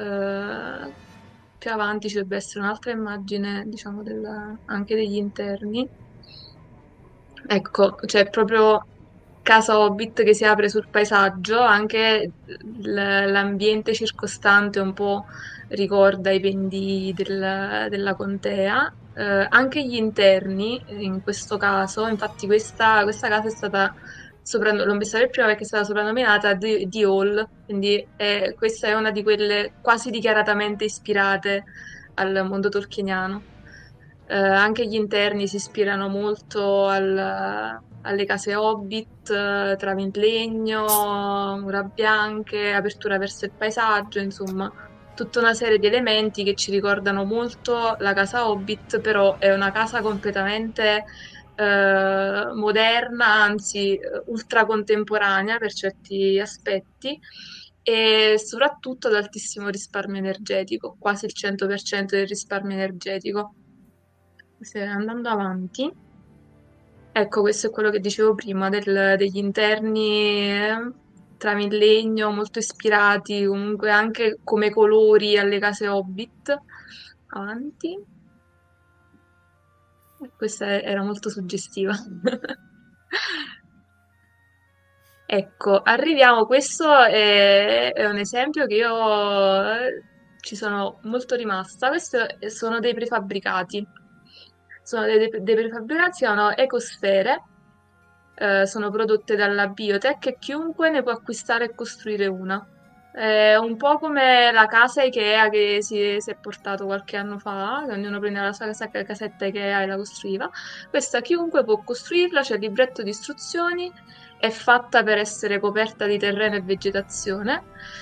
Speaker 6: Più avanti ci dovrebbe essere un'altra immagine, diciamo, anche degli interni. Ecco, c'è proprio casa Hobbit che si apre sul paesaggio, anche l'ambiente circostante un po' ricorda i pendii della contea. Anche gli interni, in questo caso, infatti questa casa è stata l'ho messa per prima perché è stata soprannominata The Hall, quindi questa è una di quelle quasi dichiaratamente ispirate al mondo tolkieniano. Anche gli interni si ispirano molto alle case Hobbit, travi in legno, mura bianche, apertura verso il paesaggio, insomma, tutta una serie di elementi che ci ricordano molto la casa Hobbit, però è una casa completamente moderna, anzi ultra contemporanea per certi aspetti e soprattutto ad altissimo risparmio energetico, quasi il 100% del risparmio energetico. Andando avanti, ecco, questo è quello che dicevo prima degli interni travi in legno molto ispirati comunque anche come colori alle case Hobbit. Avanti. Questa era molto suggestiva. Ecco, arriviamo, questo è un esempio che io ci sono molto rimasta. Questi sono dei prefabbricati. Sono dei prefabbricati, si chiamano ecosfere, sono prodotte dalla Biotech e chiunque ne può acquistare e costruire una. È un po' come la casa Ikea che si è portato qualche anno fa, che ognuno prendeva la sua casetta Ikea e la costruiva. Questa chiunque può costruirla, c'è il libretto di istruzioni, è fatta per essere coperta di terreno e vegetazione.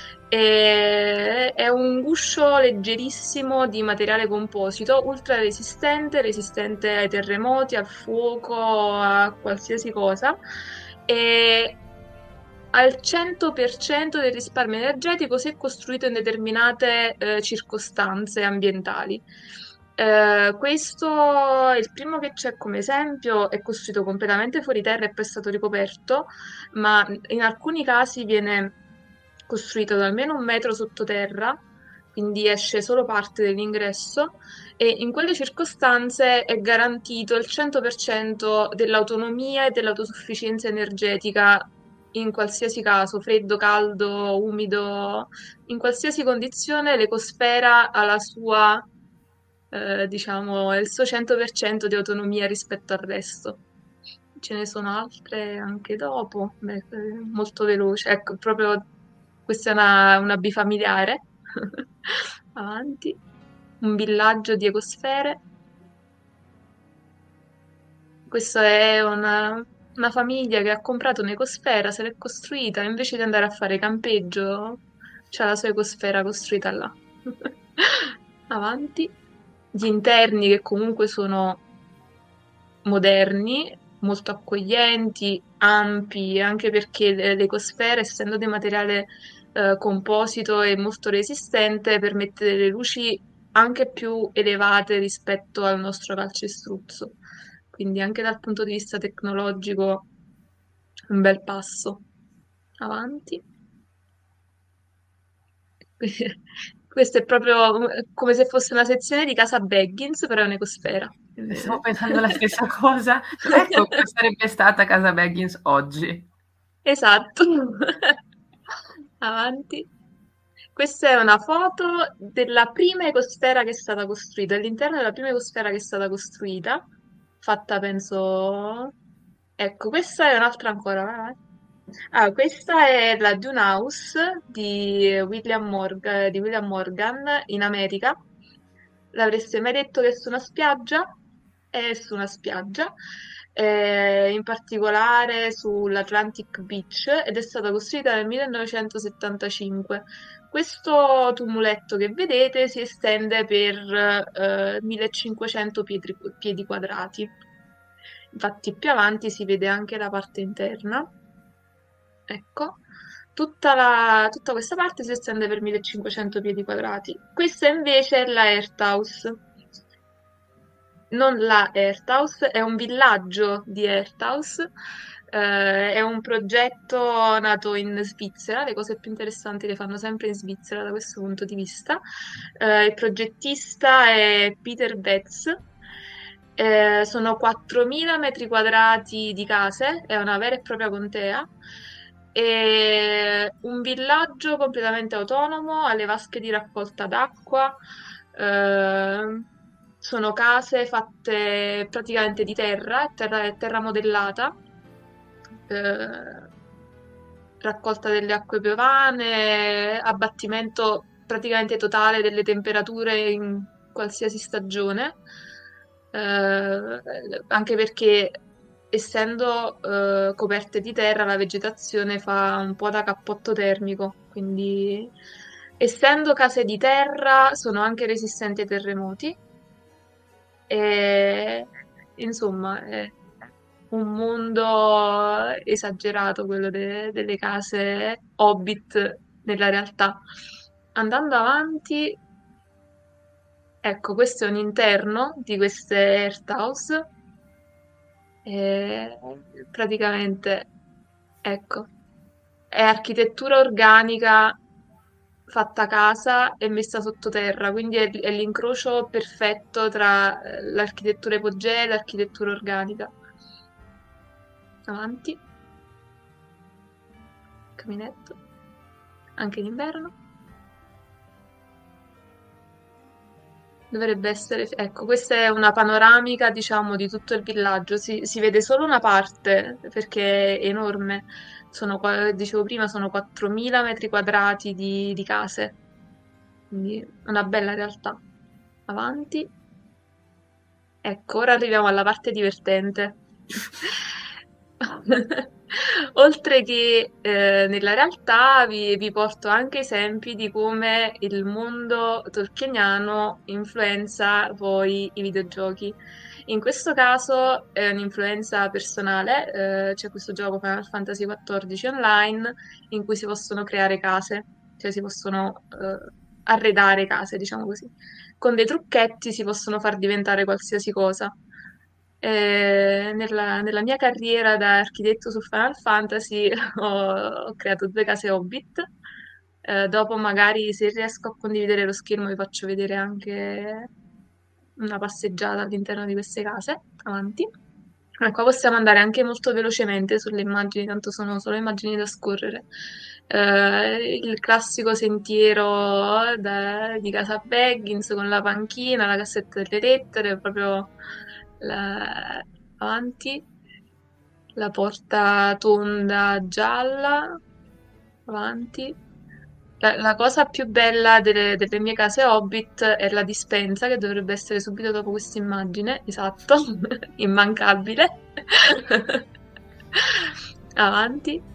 Speaker 6: È un guscio leggerissimo di materiale composito, ultra resistente ai terremoti, al fuoco, a qualsiasi cosa. E al 100% del risparmio energetico se costruito in determinate circostanze ambientali. Questo, il primo che c'è come esempio, è costruito completamente fuori terra e poi è stato ricoperto, ma in alcuni casi viene costruito da almeno 1 metro sottoterra, quindi esce solo parte dell'ingresso e in quelle circostanze è garantito il 100% dell'autonomia e dell'autosufficienza energetica in qualsiasi caso, freddo, caldo, umido, in qualsiasi condizione l'ecosfera ha la sua, diciamo, il suo 100% di autonomia rispetto al resto. Ce ne sono altre anche dopo, molto veloce. Ecco, proprio questa è una bifamiliare. Avanti. un villaggio di ecosfere. Questa è una famiglia che ha comprato un'ecosfera, se l'è costruita, invece di andare a fare campeggio, c'ha la sua ecosfera costruita là. Avanti. Gli interni che comunque sono moderni, molto accoglienti, ampi, anche perché l'ecosfera, essendo di materiale composito e molto resistente, permette delle luci anche più elevate rispetto al nostro calcestruzzo. Quindi anche dal punto di vista tecnologico un bel passo. Avanti. Questo è proprio come se fosse una sezione di casa Baggins, però è un'ecosfera.
Speaker 5: Stavo pensando la stessa cosa. Ecco, come sarebbe stata casa Baggins oggi.
Speaker 6: Esatto. Avanti. Questa è una foto della prima ecosfera che è stata costruita, all'interno della prima ecosfera che è stata costruita, fatta penso... Ecco, questa è un'altra ancora. Vai. Ah, questa è la Dune House di William Morgan in America. L'avreste mai detto che è su una spiaggia? È su una spiaggia, in particolare sull'Atlantic Beach, ed è stata costruita nel 1975. Questo tumuletto che vedete si estende per 1500 piedi quadrati. Infatti più avanti si vede anche la parte interna. Ecco, tutta questa parte si estende per 1500 piedi quadrati. Questa invece è la Earth House. Non la Earth House, è un villaggio di Earth House. È un progetto nato in Svizzera, le cose più interessanti le fanno sempre in Svizzera da questo punto di vista. Il progettista è Peter Betz. Sono 4.000 metri quadrati di case, è una vera e propria contea. E un villaggio completamente autonomo, alle vasche di raccolta d'acqua. Sono case fatte praticamente di terra, terra modellata, raccolta delle acque piovane, abbattimento praticamente totale delle temperature in qualsiasi stagione, anche perché essendo coperte di terra la vegetazione fa un po' da cappotto termico, quindi essendo case di terra sono anche resistenti ai terremoti. E, insomma, è un mondo esagerato quello delle case Hobbit nella realtà. Andando avanti, ecco, questo è un interno di queste Earth House. E praticamente, ecco, è architettura organica fatta a casa e messa sottoterra, quindi è l'incrocio perfetto tra l'architettura ipogea e l'architettura organica. Avanti. Caminetto. Anche in inverno. Dovrebbe essere... Ecco, questa è una panoramica, diciamo, di tutto il villaggio. Si vede solo una parte, perché è enorme. Dicevo prima, sono 4.000 metri quadrati di case. Quindi una bella realtà. Avanti. Ecco, ora arriviamo alla parte divertente. Oltre che nella realtà vi porto anche esempi di come il mondo tolkieniano influenza poi i videogiochi. In questo caso è un'influenza personale, c'è questo gioco Final Fantasy XIV Online in cui si possono creare case, cioè si possono arredare case, diciamo così. Con dei trucchetti si possono far diventare qualsiasi cosa. Nella mia carriera da architetto su Final Fantasy ho creato 2 case Hobbit. Dopo magari se riesco a condividere lo schermo vi faccio vedere anche una passeggiata all'interno di queste case. Avanti. Qua possiamo andare anche molto velocemente sulle immagini, tanto sono solo immagini da scorrere. Il classico sentiero di casa Baggins con la panchina, la cassetta delle lettere, proprio avanti, la porta tonda gialla, avanti, La cosa più bella delle mie case Hobbit è la dispensa che dovrebbe essere subito dopo questa immagine, esatto, immancabile. Avanti.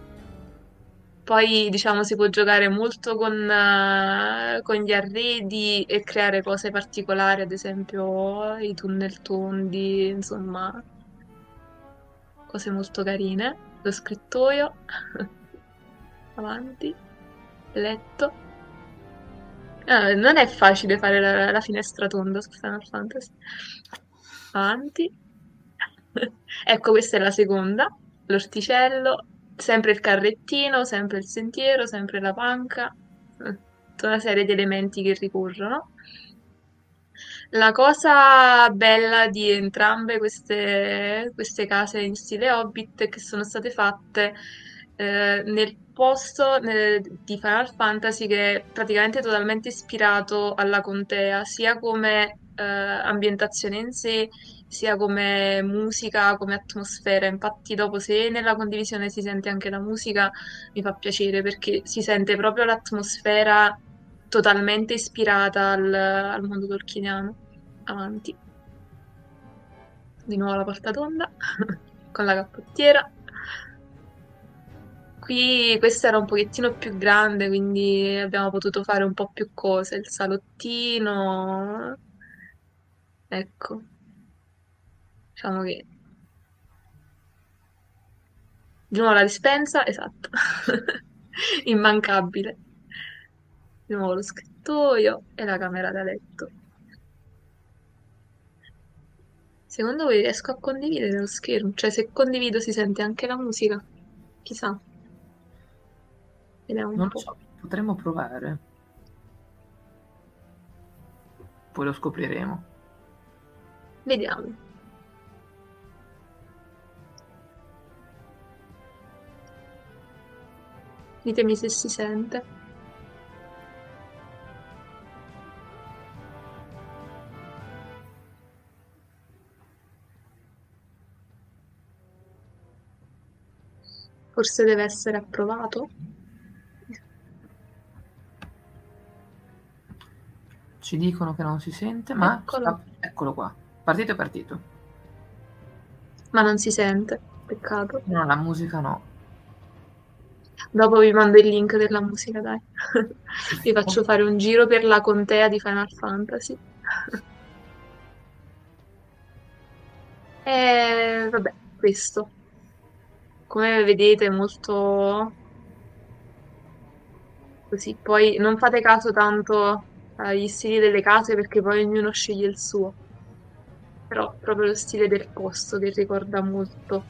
Speaker 6: Poi, diciamo, si può giocare molto con gli arredi e creare cose particolari, ad esempio i tunnel tondi, insomma, cose molto carine. Lo scrittoio, avanti, letto. Non è facile fare la finestra tonda su Final Fantasy. Avanti. Ecco, questa è la seconda. L'orticello, sempre il carrettino, sempre il sentiero, sempre la panca. Tutta una serie di elementi che ricorrono. La cosa bella di entrambe queste case in stile Hobbit è che sono state fatte nel posto di Final Fantasy che è praticamente totalmente ispirato alla contea, sia come ambientazione in sé, sia come musica, come atmosfera. Infatti, dopo, se nella condivisione si sente anche la musica, mi fa piacere perché si sente proprio l'atmosfera totalmente ispirata al mondo tolkieniano. Avanti. Di nuovo la porta tonda con la cappottiera. Qui questa era un pochettino più grande, quindi abbiamo potuto fare un po' più cose. Il salottino. Ecco. Diciamo che di nuovo la dispensa, esatto. Immancabile. Di nuovo lo scrittoio e la camera da letto. Secondo voi riesco a condividere lo schermo? Cioè, se condivido si sente anche la musica? Chissà. Vediamo un
Speaker 5: Non
Speaker 6: po'.
Speaker 5: lo so, potremmo provare. Poi lo scopriremo.
Speaker 6: Vediamo. Ditemi se si sente. Forse deve essere approvato.
Speaker 5: Ci dicono che non si sente, ma
Speaker 6: Eccolo.
Speaker 5: eccolo qua. Partito è partito.
Speaker 6: Ma non si sente. Peccato.
Speaker 5: No, la musica no.
Speaker 6: Dopo vi mando il link della musica, dai. Vi faccio fare un giro per la contea di Final Fantasy. E vabbè, questo. Come vedete, molto così. Poi non fate caso tanto agli stili delle case perché poi ognuno sceglie il suo. Però proprio lo stile del posto che ricorda molto.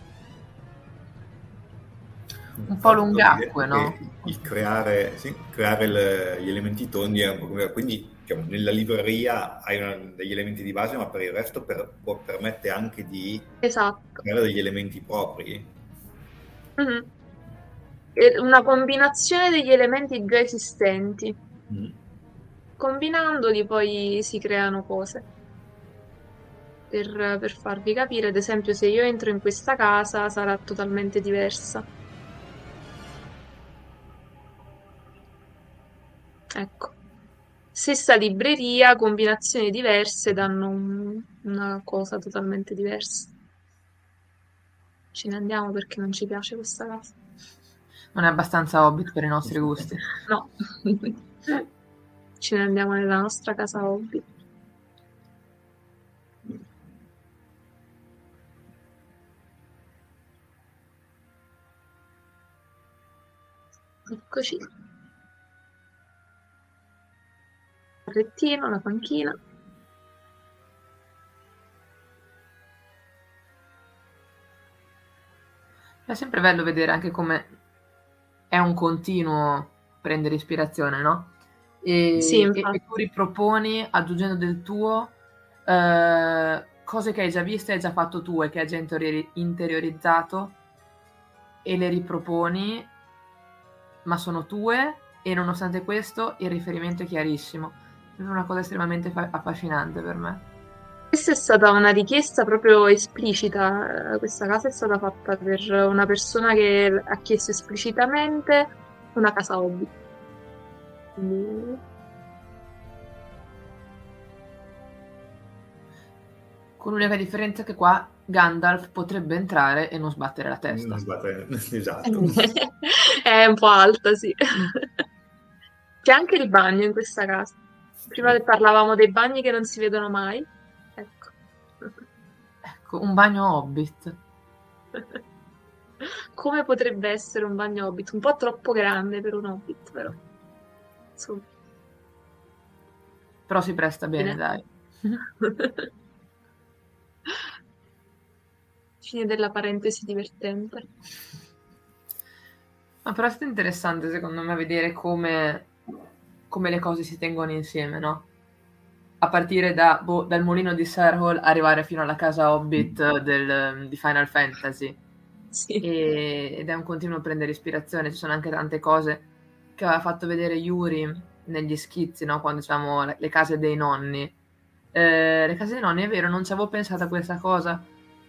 Speaker 5: Un po' lungacque, no?
Speaker 4: Il creare gli elementi tondi è un po' come... Quindi, diciamo, nella libreria hai degli elementi di base, ma per il resto permette anche di
Speaker 6: Esatto.
Speaker 4: creare degli elementi propri.
Speaker 6: Mhm. È una combinazione degli elementi già esistenti. Combinandoli poi si creano cose. Per farvi capire, ad esempio, se io entro in questa casa sarà totalmente diversa. Ecco. Stessa libreria, combinazioni diverse danno una cosa totalmente diversa. Ce ne andiamo perché non ci piace questa casa.
Speaker 5: Non è abbastanza Hobbit per i nostri gusti.
Speaker 6: No. Ce ne andiamo nella nostra casa Hobbit. Eccoci. Il carrettino, la panchina.
Speaker 5: È sempre bello vedere anche come è un continuo prendere ispirazione, no?
Speaker 6: Sì,
Speaker 5: E
Speaker 6: infatti.
Speaker 5: tu riproponi aggiungendo del tuo cose che hai già visto e hai già fatto tu e che hai già interiorizzato e le riproponi, ma sono tue e nonostante questo il riferimento è chiarissimo. È una cosa estremamente affascinante per me.
Speaker 6: Questa è stata una richiesta proprio esplicita. Questa casa è stata fatta per una persona che ha chiesto esplicitamente una casa Hobbit. Mm.
Speaker 5: Con l'unica differenza che qua Gandalf potrebbe entrare e non sbattere la testa.
Speaker 4: Non sbattere, esatto.
Speaker 6: È un po' alta, sì. C'è anche il bagno in questa casa. Prima parlavamo dei bagni che non si vedono mai. Ecco.
Speaker 5: Ecco, un bagno Hobbit.
Speaker 6: Come potrebbe essere un bagno Hobbit? Un po' troppo grande per un Hobbit, però. Insomma.
Speaker 5: Però si presta bene, dai.
Speaker 6: Fine della parentesi divertente.
Speaker 5: Ma però è stato interessante secondo me vedere come le cose si tengono insieme, no? A partire dal mulino di Serhol arrivare fino alla casa Hobbit di Final Fantasy.
Speaker 6: Sì.
Speaker 5: Ed è un continuo prendere ispirazione. Ci sono anche tante cose che aveva fatto vedere Yuri negli schizzi, no? Quando diciamo le case dei nonni. Le case dei nonni, è vero, non ci avevo pensato a questa cosa.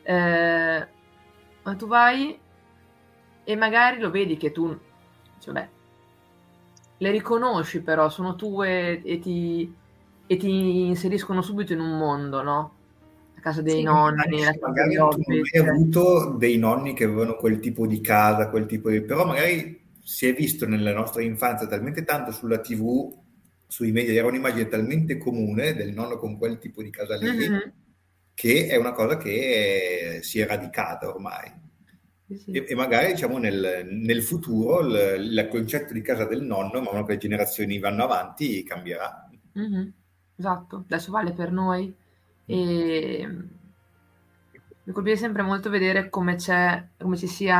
Speaker 5: Ma tu vai e magari lo vedi che tu, cioè, beh, le riconosci, però sono tue e ti inseriscono subito in un mondo, no? La casa dei nonni, la casa
Speaker 4: magari
Speaker 5: degli
Speaker 4: tu non
Speaker 5: Hobbit.
Speaker 4: hai avuto dei nonni che avevano quel tipo di casa, quel tipo di... però magari si è visto nella nostra infanzia talmente tanto sulla TV, sui media, era un'immagine talmente comune del nonno con quel tipo di casa lì, che è una cosa che si è radicata ormai.
Speaker 5: Sì.
Speaker 4: E magari diciamo nel futuro il concetto di casa del nonno, man mano che le generazioni vanno avanti, cambierà.
Speaker 5: Esatto, adesso vale per noi e mi colpisce sempre molto vedere come ci sia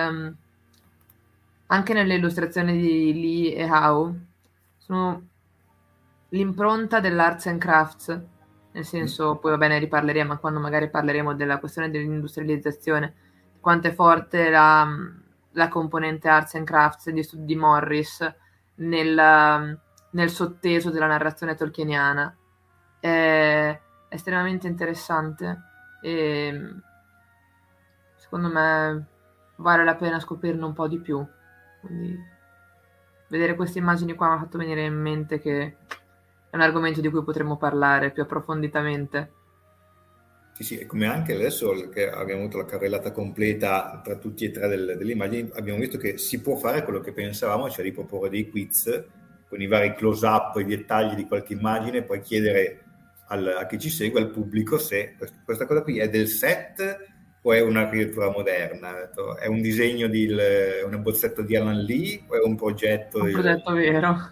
Speaker 5: anche nelle illustrazioni di Lee e Howe sono l'impronta dell'arts and crafts, nel senso, poi va bene, riparleremo quando magari parleremo della questione dell'industrializzazione, quanto è forte la componente arts and crafts di studi di Morris nel sotteso della narrazione tolkieniana. È estremamente interessante e secondo me vale la pena scoprirne un po' di più. Quindi vedere queste immagini qua mi ha fatto venire in mente che è un argomento di cui potremmo parlare più approfonditamente.
Speaker 4: Sì, e come anche adesso che abbiamo avuto la carrellata completa tra tutti e tre delle immagini, abbiamo visto che si può fare quello che pensavamo, cioè di proporre dei quiz con i vari close-up, i dettagli di qualche immagine, e poi chiedere a chi ci segue, al pubblico, se questa cosa qui è del set o è un'architettura moderna. È un disegno un bozzetto di Alan Lee o è un progetto?
Speaker 5: Un progetto vero.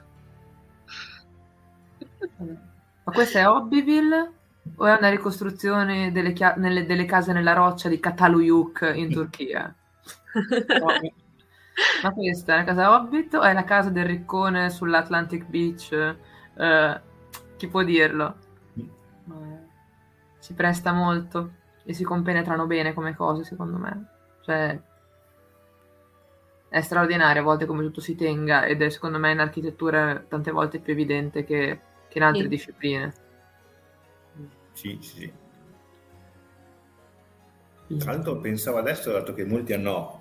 Speaker 5: Ma questa è Hobbitville o è una ricostruzione delle case nella roccia di Cataluyuk in Turchia? Ma questa è la casa Hobbit o è la casa del riccone sull'Atlantic Beach? Chi può dirlo? Si presta molto e si compenetrano bene come cose, secondo me. Cioè, è straordinario a volte come tutto si tenga ed è secondo me in architettura tante volte più evidente che in altre discipline.
Speaker 4: Sì. Tra l'altro pensavo adesso, dato che molti hanno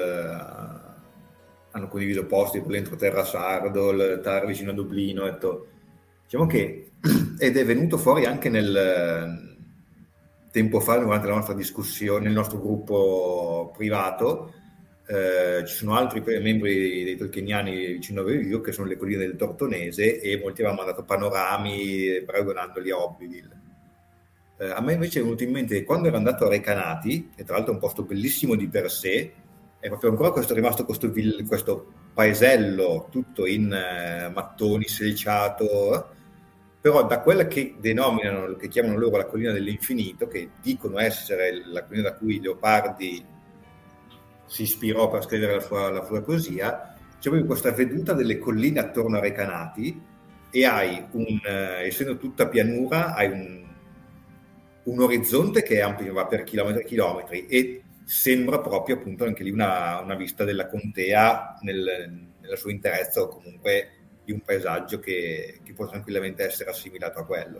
Speaker 4: condiviso posti per l'entroterra sardo, il TAR vicino a Dublino, ho detto, diciamo che ed è venuto fuori anche nel tempo fa durante la nostra discussione nel nostro gruppo privato. Ci sono altri membri dei tolkieniani vicino a Review che sono le colline del Tortonese e molti avevano mandato panorami paragonandoli a Hobbitville. A me invece è venuto in mente quando ero andato a Recanati, che tra l'altro è un posto bellissimo di per sé, è proprio ancora rimasto questo paesello tutto in mattoni, selciato, però da quella che denominano, che chiamano loro la collina dell'infinito, che dicono essere la collina da cui Leopardi si ispirò per scrivere la sua poesia, c'è proprio questa veduta delle colline attorno a Recanati e hai essendo tutta pianura, hai un orizzonte che è ampio, va per chilometri e chilometri, e sembra proprio appunto anche lì una vista della contea nella sua interezza, o comunque di un paesaggio che può tranquillamente essere assimilato a quello.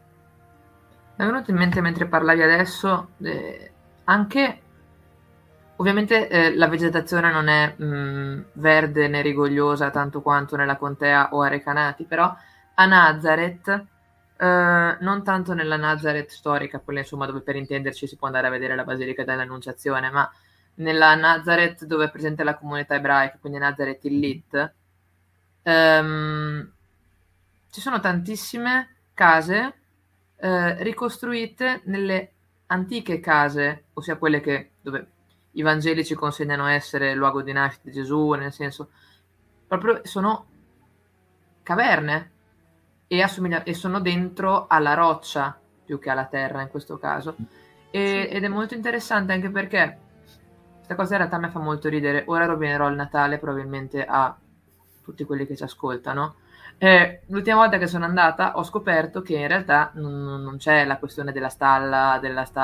Speaker 5: Mi è venuto in mente mentre parlavi adesso anche Ovviamente la vegetazione non è verde né rigogliosa tanto quanto nella contea o a Recanati, però a Nazareth, non tanto nella Nazareth storica, quella insomma dove per intenderci si può andare a vedere la Basilica dell'Annunciazione, ma nella Nazareth dove è presente la comunità ebraica, quindi Nazareth Illit, ci sono tantissime case ricostruite nelle antiche case, ossia quelle che dove i vangelici consegnano essere il luogo di nascita di Gesù, nel senso proprio sono caverne e sono dentro alla roccia più che alla terra in questo caso. Ed è molto interessante anche perché questa cosa in realtà mi fa molto ridere. Ora rovinerò il Natale probabilmente a tutti quelli che ci ascoltano. L'ultima volta che sono andata ho scoperto che in realtà non c'è la questione della stalla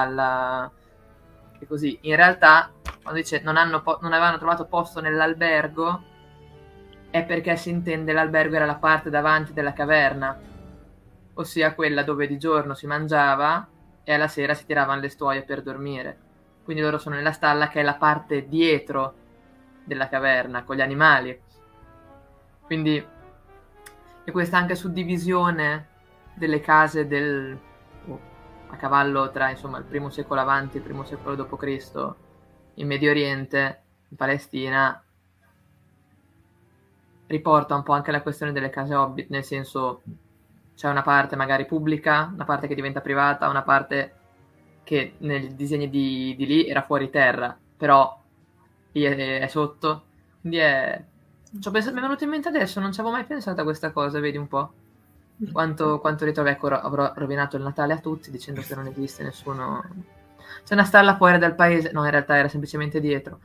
Speaker 5: e così. In realtà quando dice non avevano trovato posto nell'albergo è perché si intende l'albergo era la parte davanti della caverna, ossia quella dove di giorno si mangiava e alla sera si tiravano le stuoie per dormire. Quindi loro sono nella stalla che è la parte dietro della caverna con gli animali. Quindi e questa anche suddivisione delle case a cavallo tra insomma il primo secolo avanti e il primo secolo d.C. in Medio Oriente, in Palestina, riporta un po' anche la questione delle case hobbit, nel senso c'è una parte magari pubblica, una parte che diventa privata, una parte che nei disegni di lì era fuori terra, però lì è sotto, quindi mi è venuto in mente adesso, non ci avevo mai pensato a questa cosa, vedi un po' quanto ritrovo. Ecco, avrò rovinato il Natale a tutti dicendo che non esiste nessuno, c'è una stalla fuori dal paese, no in realtà era semplicemente dietro,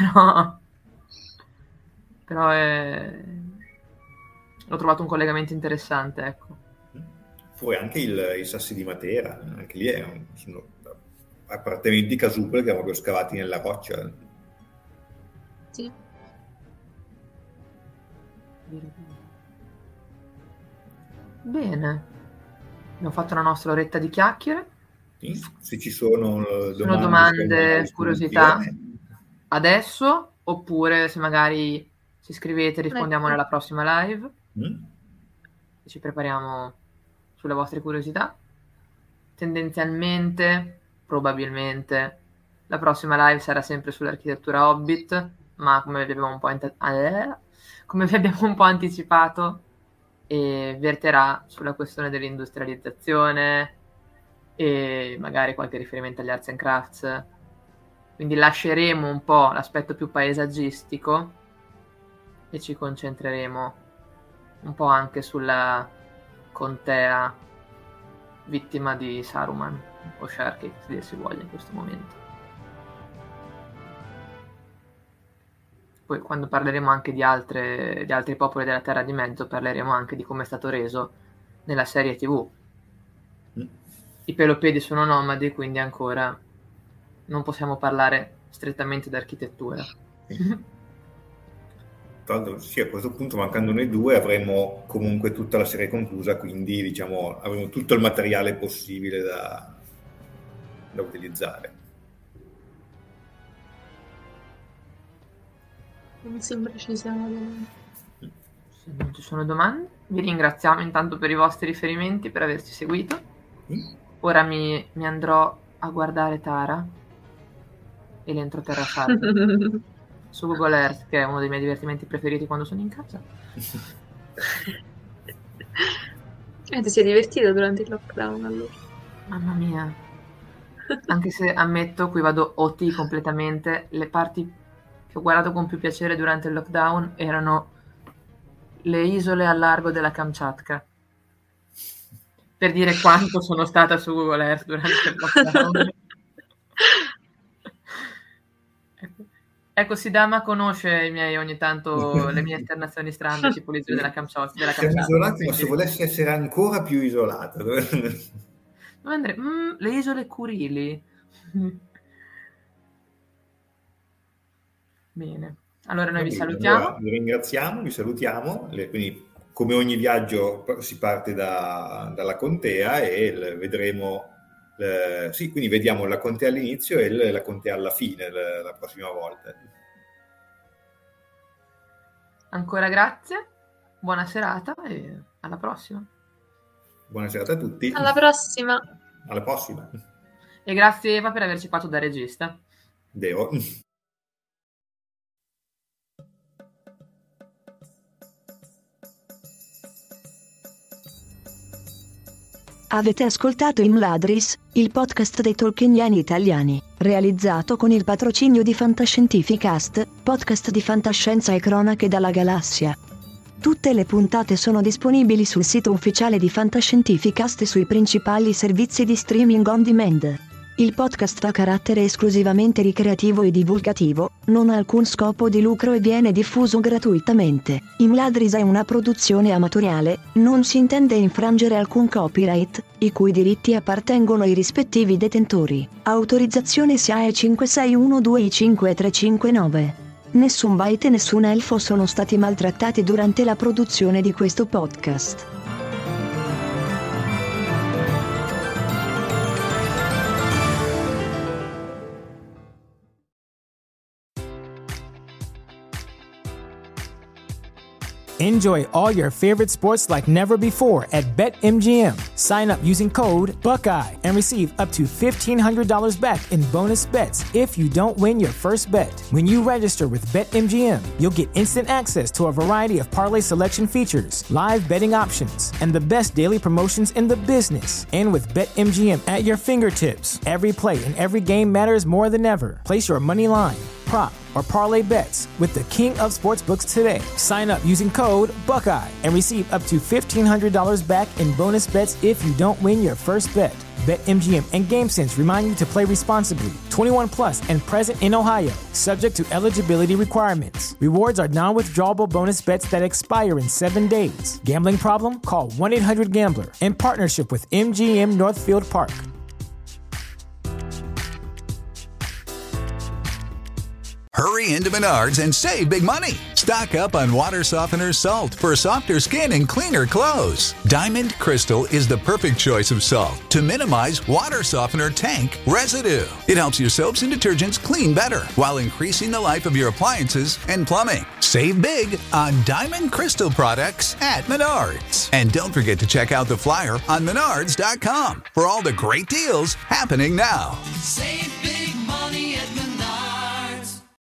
Speaker 5: però l'ho trovato un collegamento interessante, ecco.
Speaker 4: Poi anche i Sassi di Matera, anche lì sono appartamenti casupole che avevo scavati nella roccia.
Speaker 6: Sì.
Speaker 5: Bene, abbiamo fatto la nostra oretta di chiacchiere.
Speaker 4: Sì, se ci sono
Speaker 5: domande, curiosità adesso, oppure se magari ci scrivete rispondiamo nella prossima live. Ci prepariamo sulle vostre curiosità. Tendenzialmente, probabilmente, la prossima live sarà sempre sull'architettura Hobbit, ma come vi abbiamo un po' anticipato, verterà sulla questione dell'industrializzazione e magari qualche riferimento agli arts and crafts. Quindi lasceremo un po' l'aspetto più paesaggistico e ci concentreremo un po' anche sulla contea vittima di Saruman o Sharky, se dir si voglia in questo momento. Poi quando parleremo anche di altri popoli della Terra di Mezzo parleremo anche di come è stato reso nella serie TV. I Pelopedi sono nomadi, quindi ancora non possiamo parlare strettamente d'architettura.
Speaker 4: Sì, a questo punto, mancando noi due, avremo comunque tutta la serie conclusa, quindi diciamo avremo tutto il materiale possibile da utilizzare.
Speaker 6: Non sembra ci siano domande.
Speaker 5: Se non ci sono domande, vi ringraziamo intanto per i vostri riferimenti, per averci seguito. Ora mi andrò a guardare Tara e l'entroterrafarmi su Google Earth, che è uno dei miei divertimenti preferiti quando sono in casa.
Speaker 6: Ti sei divertito durante il lockdown allora?
Speaker 5: Mamma mia. Anche se ammetto, qui vado OT completamente, le parti che ho guardato con più piacere durante il lockdown erano le isole al largo della Kamchatka. Per dire quanto sono stata su Google Earth durante il lockdown. Ecco, Sidama conosce ogni tanto le mie esternazioni strane, tipo l'isola della Kamchatka.
Speaker 4: Siamo isolati, ma se volessi essere ancora più isolato.
Speaker 5: Dove andrei? Le isole Curili. Bene. Allora noi vi salutiamo.
Speaker 4: Allora, vi ringraziamo, vi salutiamo. Quindi, come ogni viaggio, si parte dalla contea e vedremo Sì, quindi vediamo la contea all'inizio e la contea alla fine la prossima volta.
Speaker 5: Ancora grazie, buona serata e alla prossima.
Speaker 4: Buona serata a tutti.
Speaker 6: Alla prossima.
Speaker 4: Alla prossima.
Speaker 5: E grazie Eva per averci fatto da regista.
Speaker 4: Deo.
Speaker 7: Avete ascoltato Imladris, il podcast dei tolkieniani italiani, realizzato con il patrocinio di Fantascientificast, podcast di fantascienza e cronache dalla galassia. Tutte le puntate sono disponibili sul sito ufficiale di Fantascientificast e sui principali servizi di streaming on demand. Il podcast ha carattere esclusivamente ricreativo e divulgativo, non ha alcun scopo di lucro e viene diffuso gratuitamente. Imladris è una produzione amatoriale, non si intende infrangere alcun copyright, i cui diritti appartengono ai rispettivi detentori. Autorizzazione SIAE 5612I5359. Nessun byte e nessun elfo sono stati maltrattati durante la produzione di questo podcast.
Speaker 1: Enjoy all your favorite sports like never before at BetMGM. Sign up using code Buckeye and receive up to $1,500 back in bonus bets if you don't win your first bet. When you register with BetMGM, you'll get instant access to a variety of parlay selection features, live betting options, and the best daily promotions in the business. And with BetMGM at your fingertips, every play and every game matters more than ever. Place your money line, prop, or parlay bets with the king of sportsbooks today. Sign up using code Buckeye and receive up to $1,500 back in bonus bets if you don't win your first bet. BetMGM and GameSense remind you to play responsibly. 21 plus and present in Ohio, subject to eligibility requirements. Rewards are non-withdrawable bonus bets that expire in 7 days. Gambling problem? Call 1-800-GAMBLER. In partnership with MGM Northfield Park.
Speaker 8: Hurry into Menards and save big money. Stock up on water softener salt for softer skin and cleaner clothes. Diamond Crystal is the perfect choice of salt to minimize water softener tank residue. It helps your soaps and detergents clean better while increasing the life of your appliances and plumbing. Save big on Diamond Crystal products at Menards. And don't forget to check out the flyer on menards.com for all the great deals happening now.
Speaker 9: Save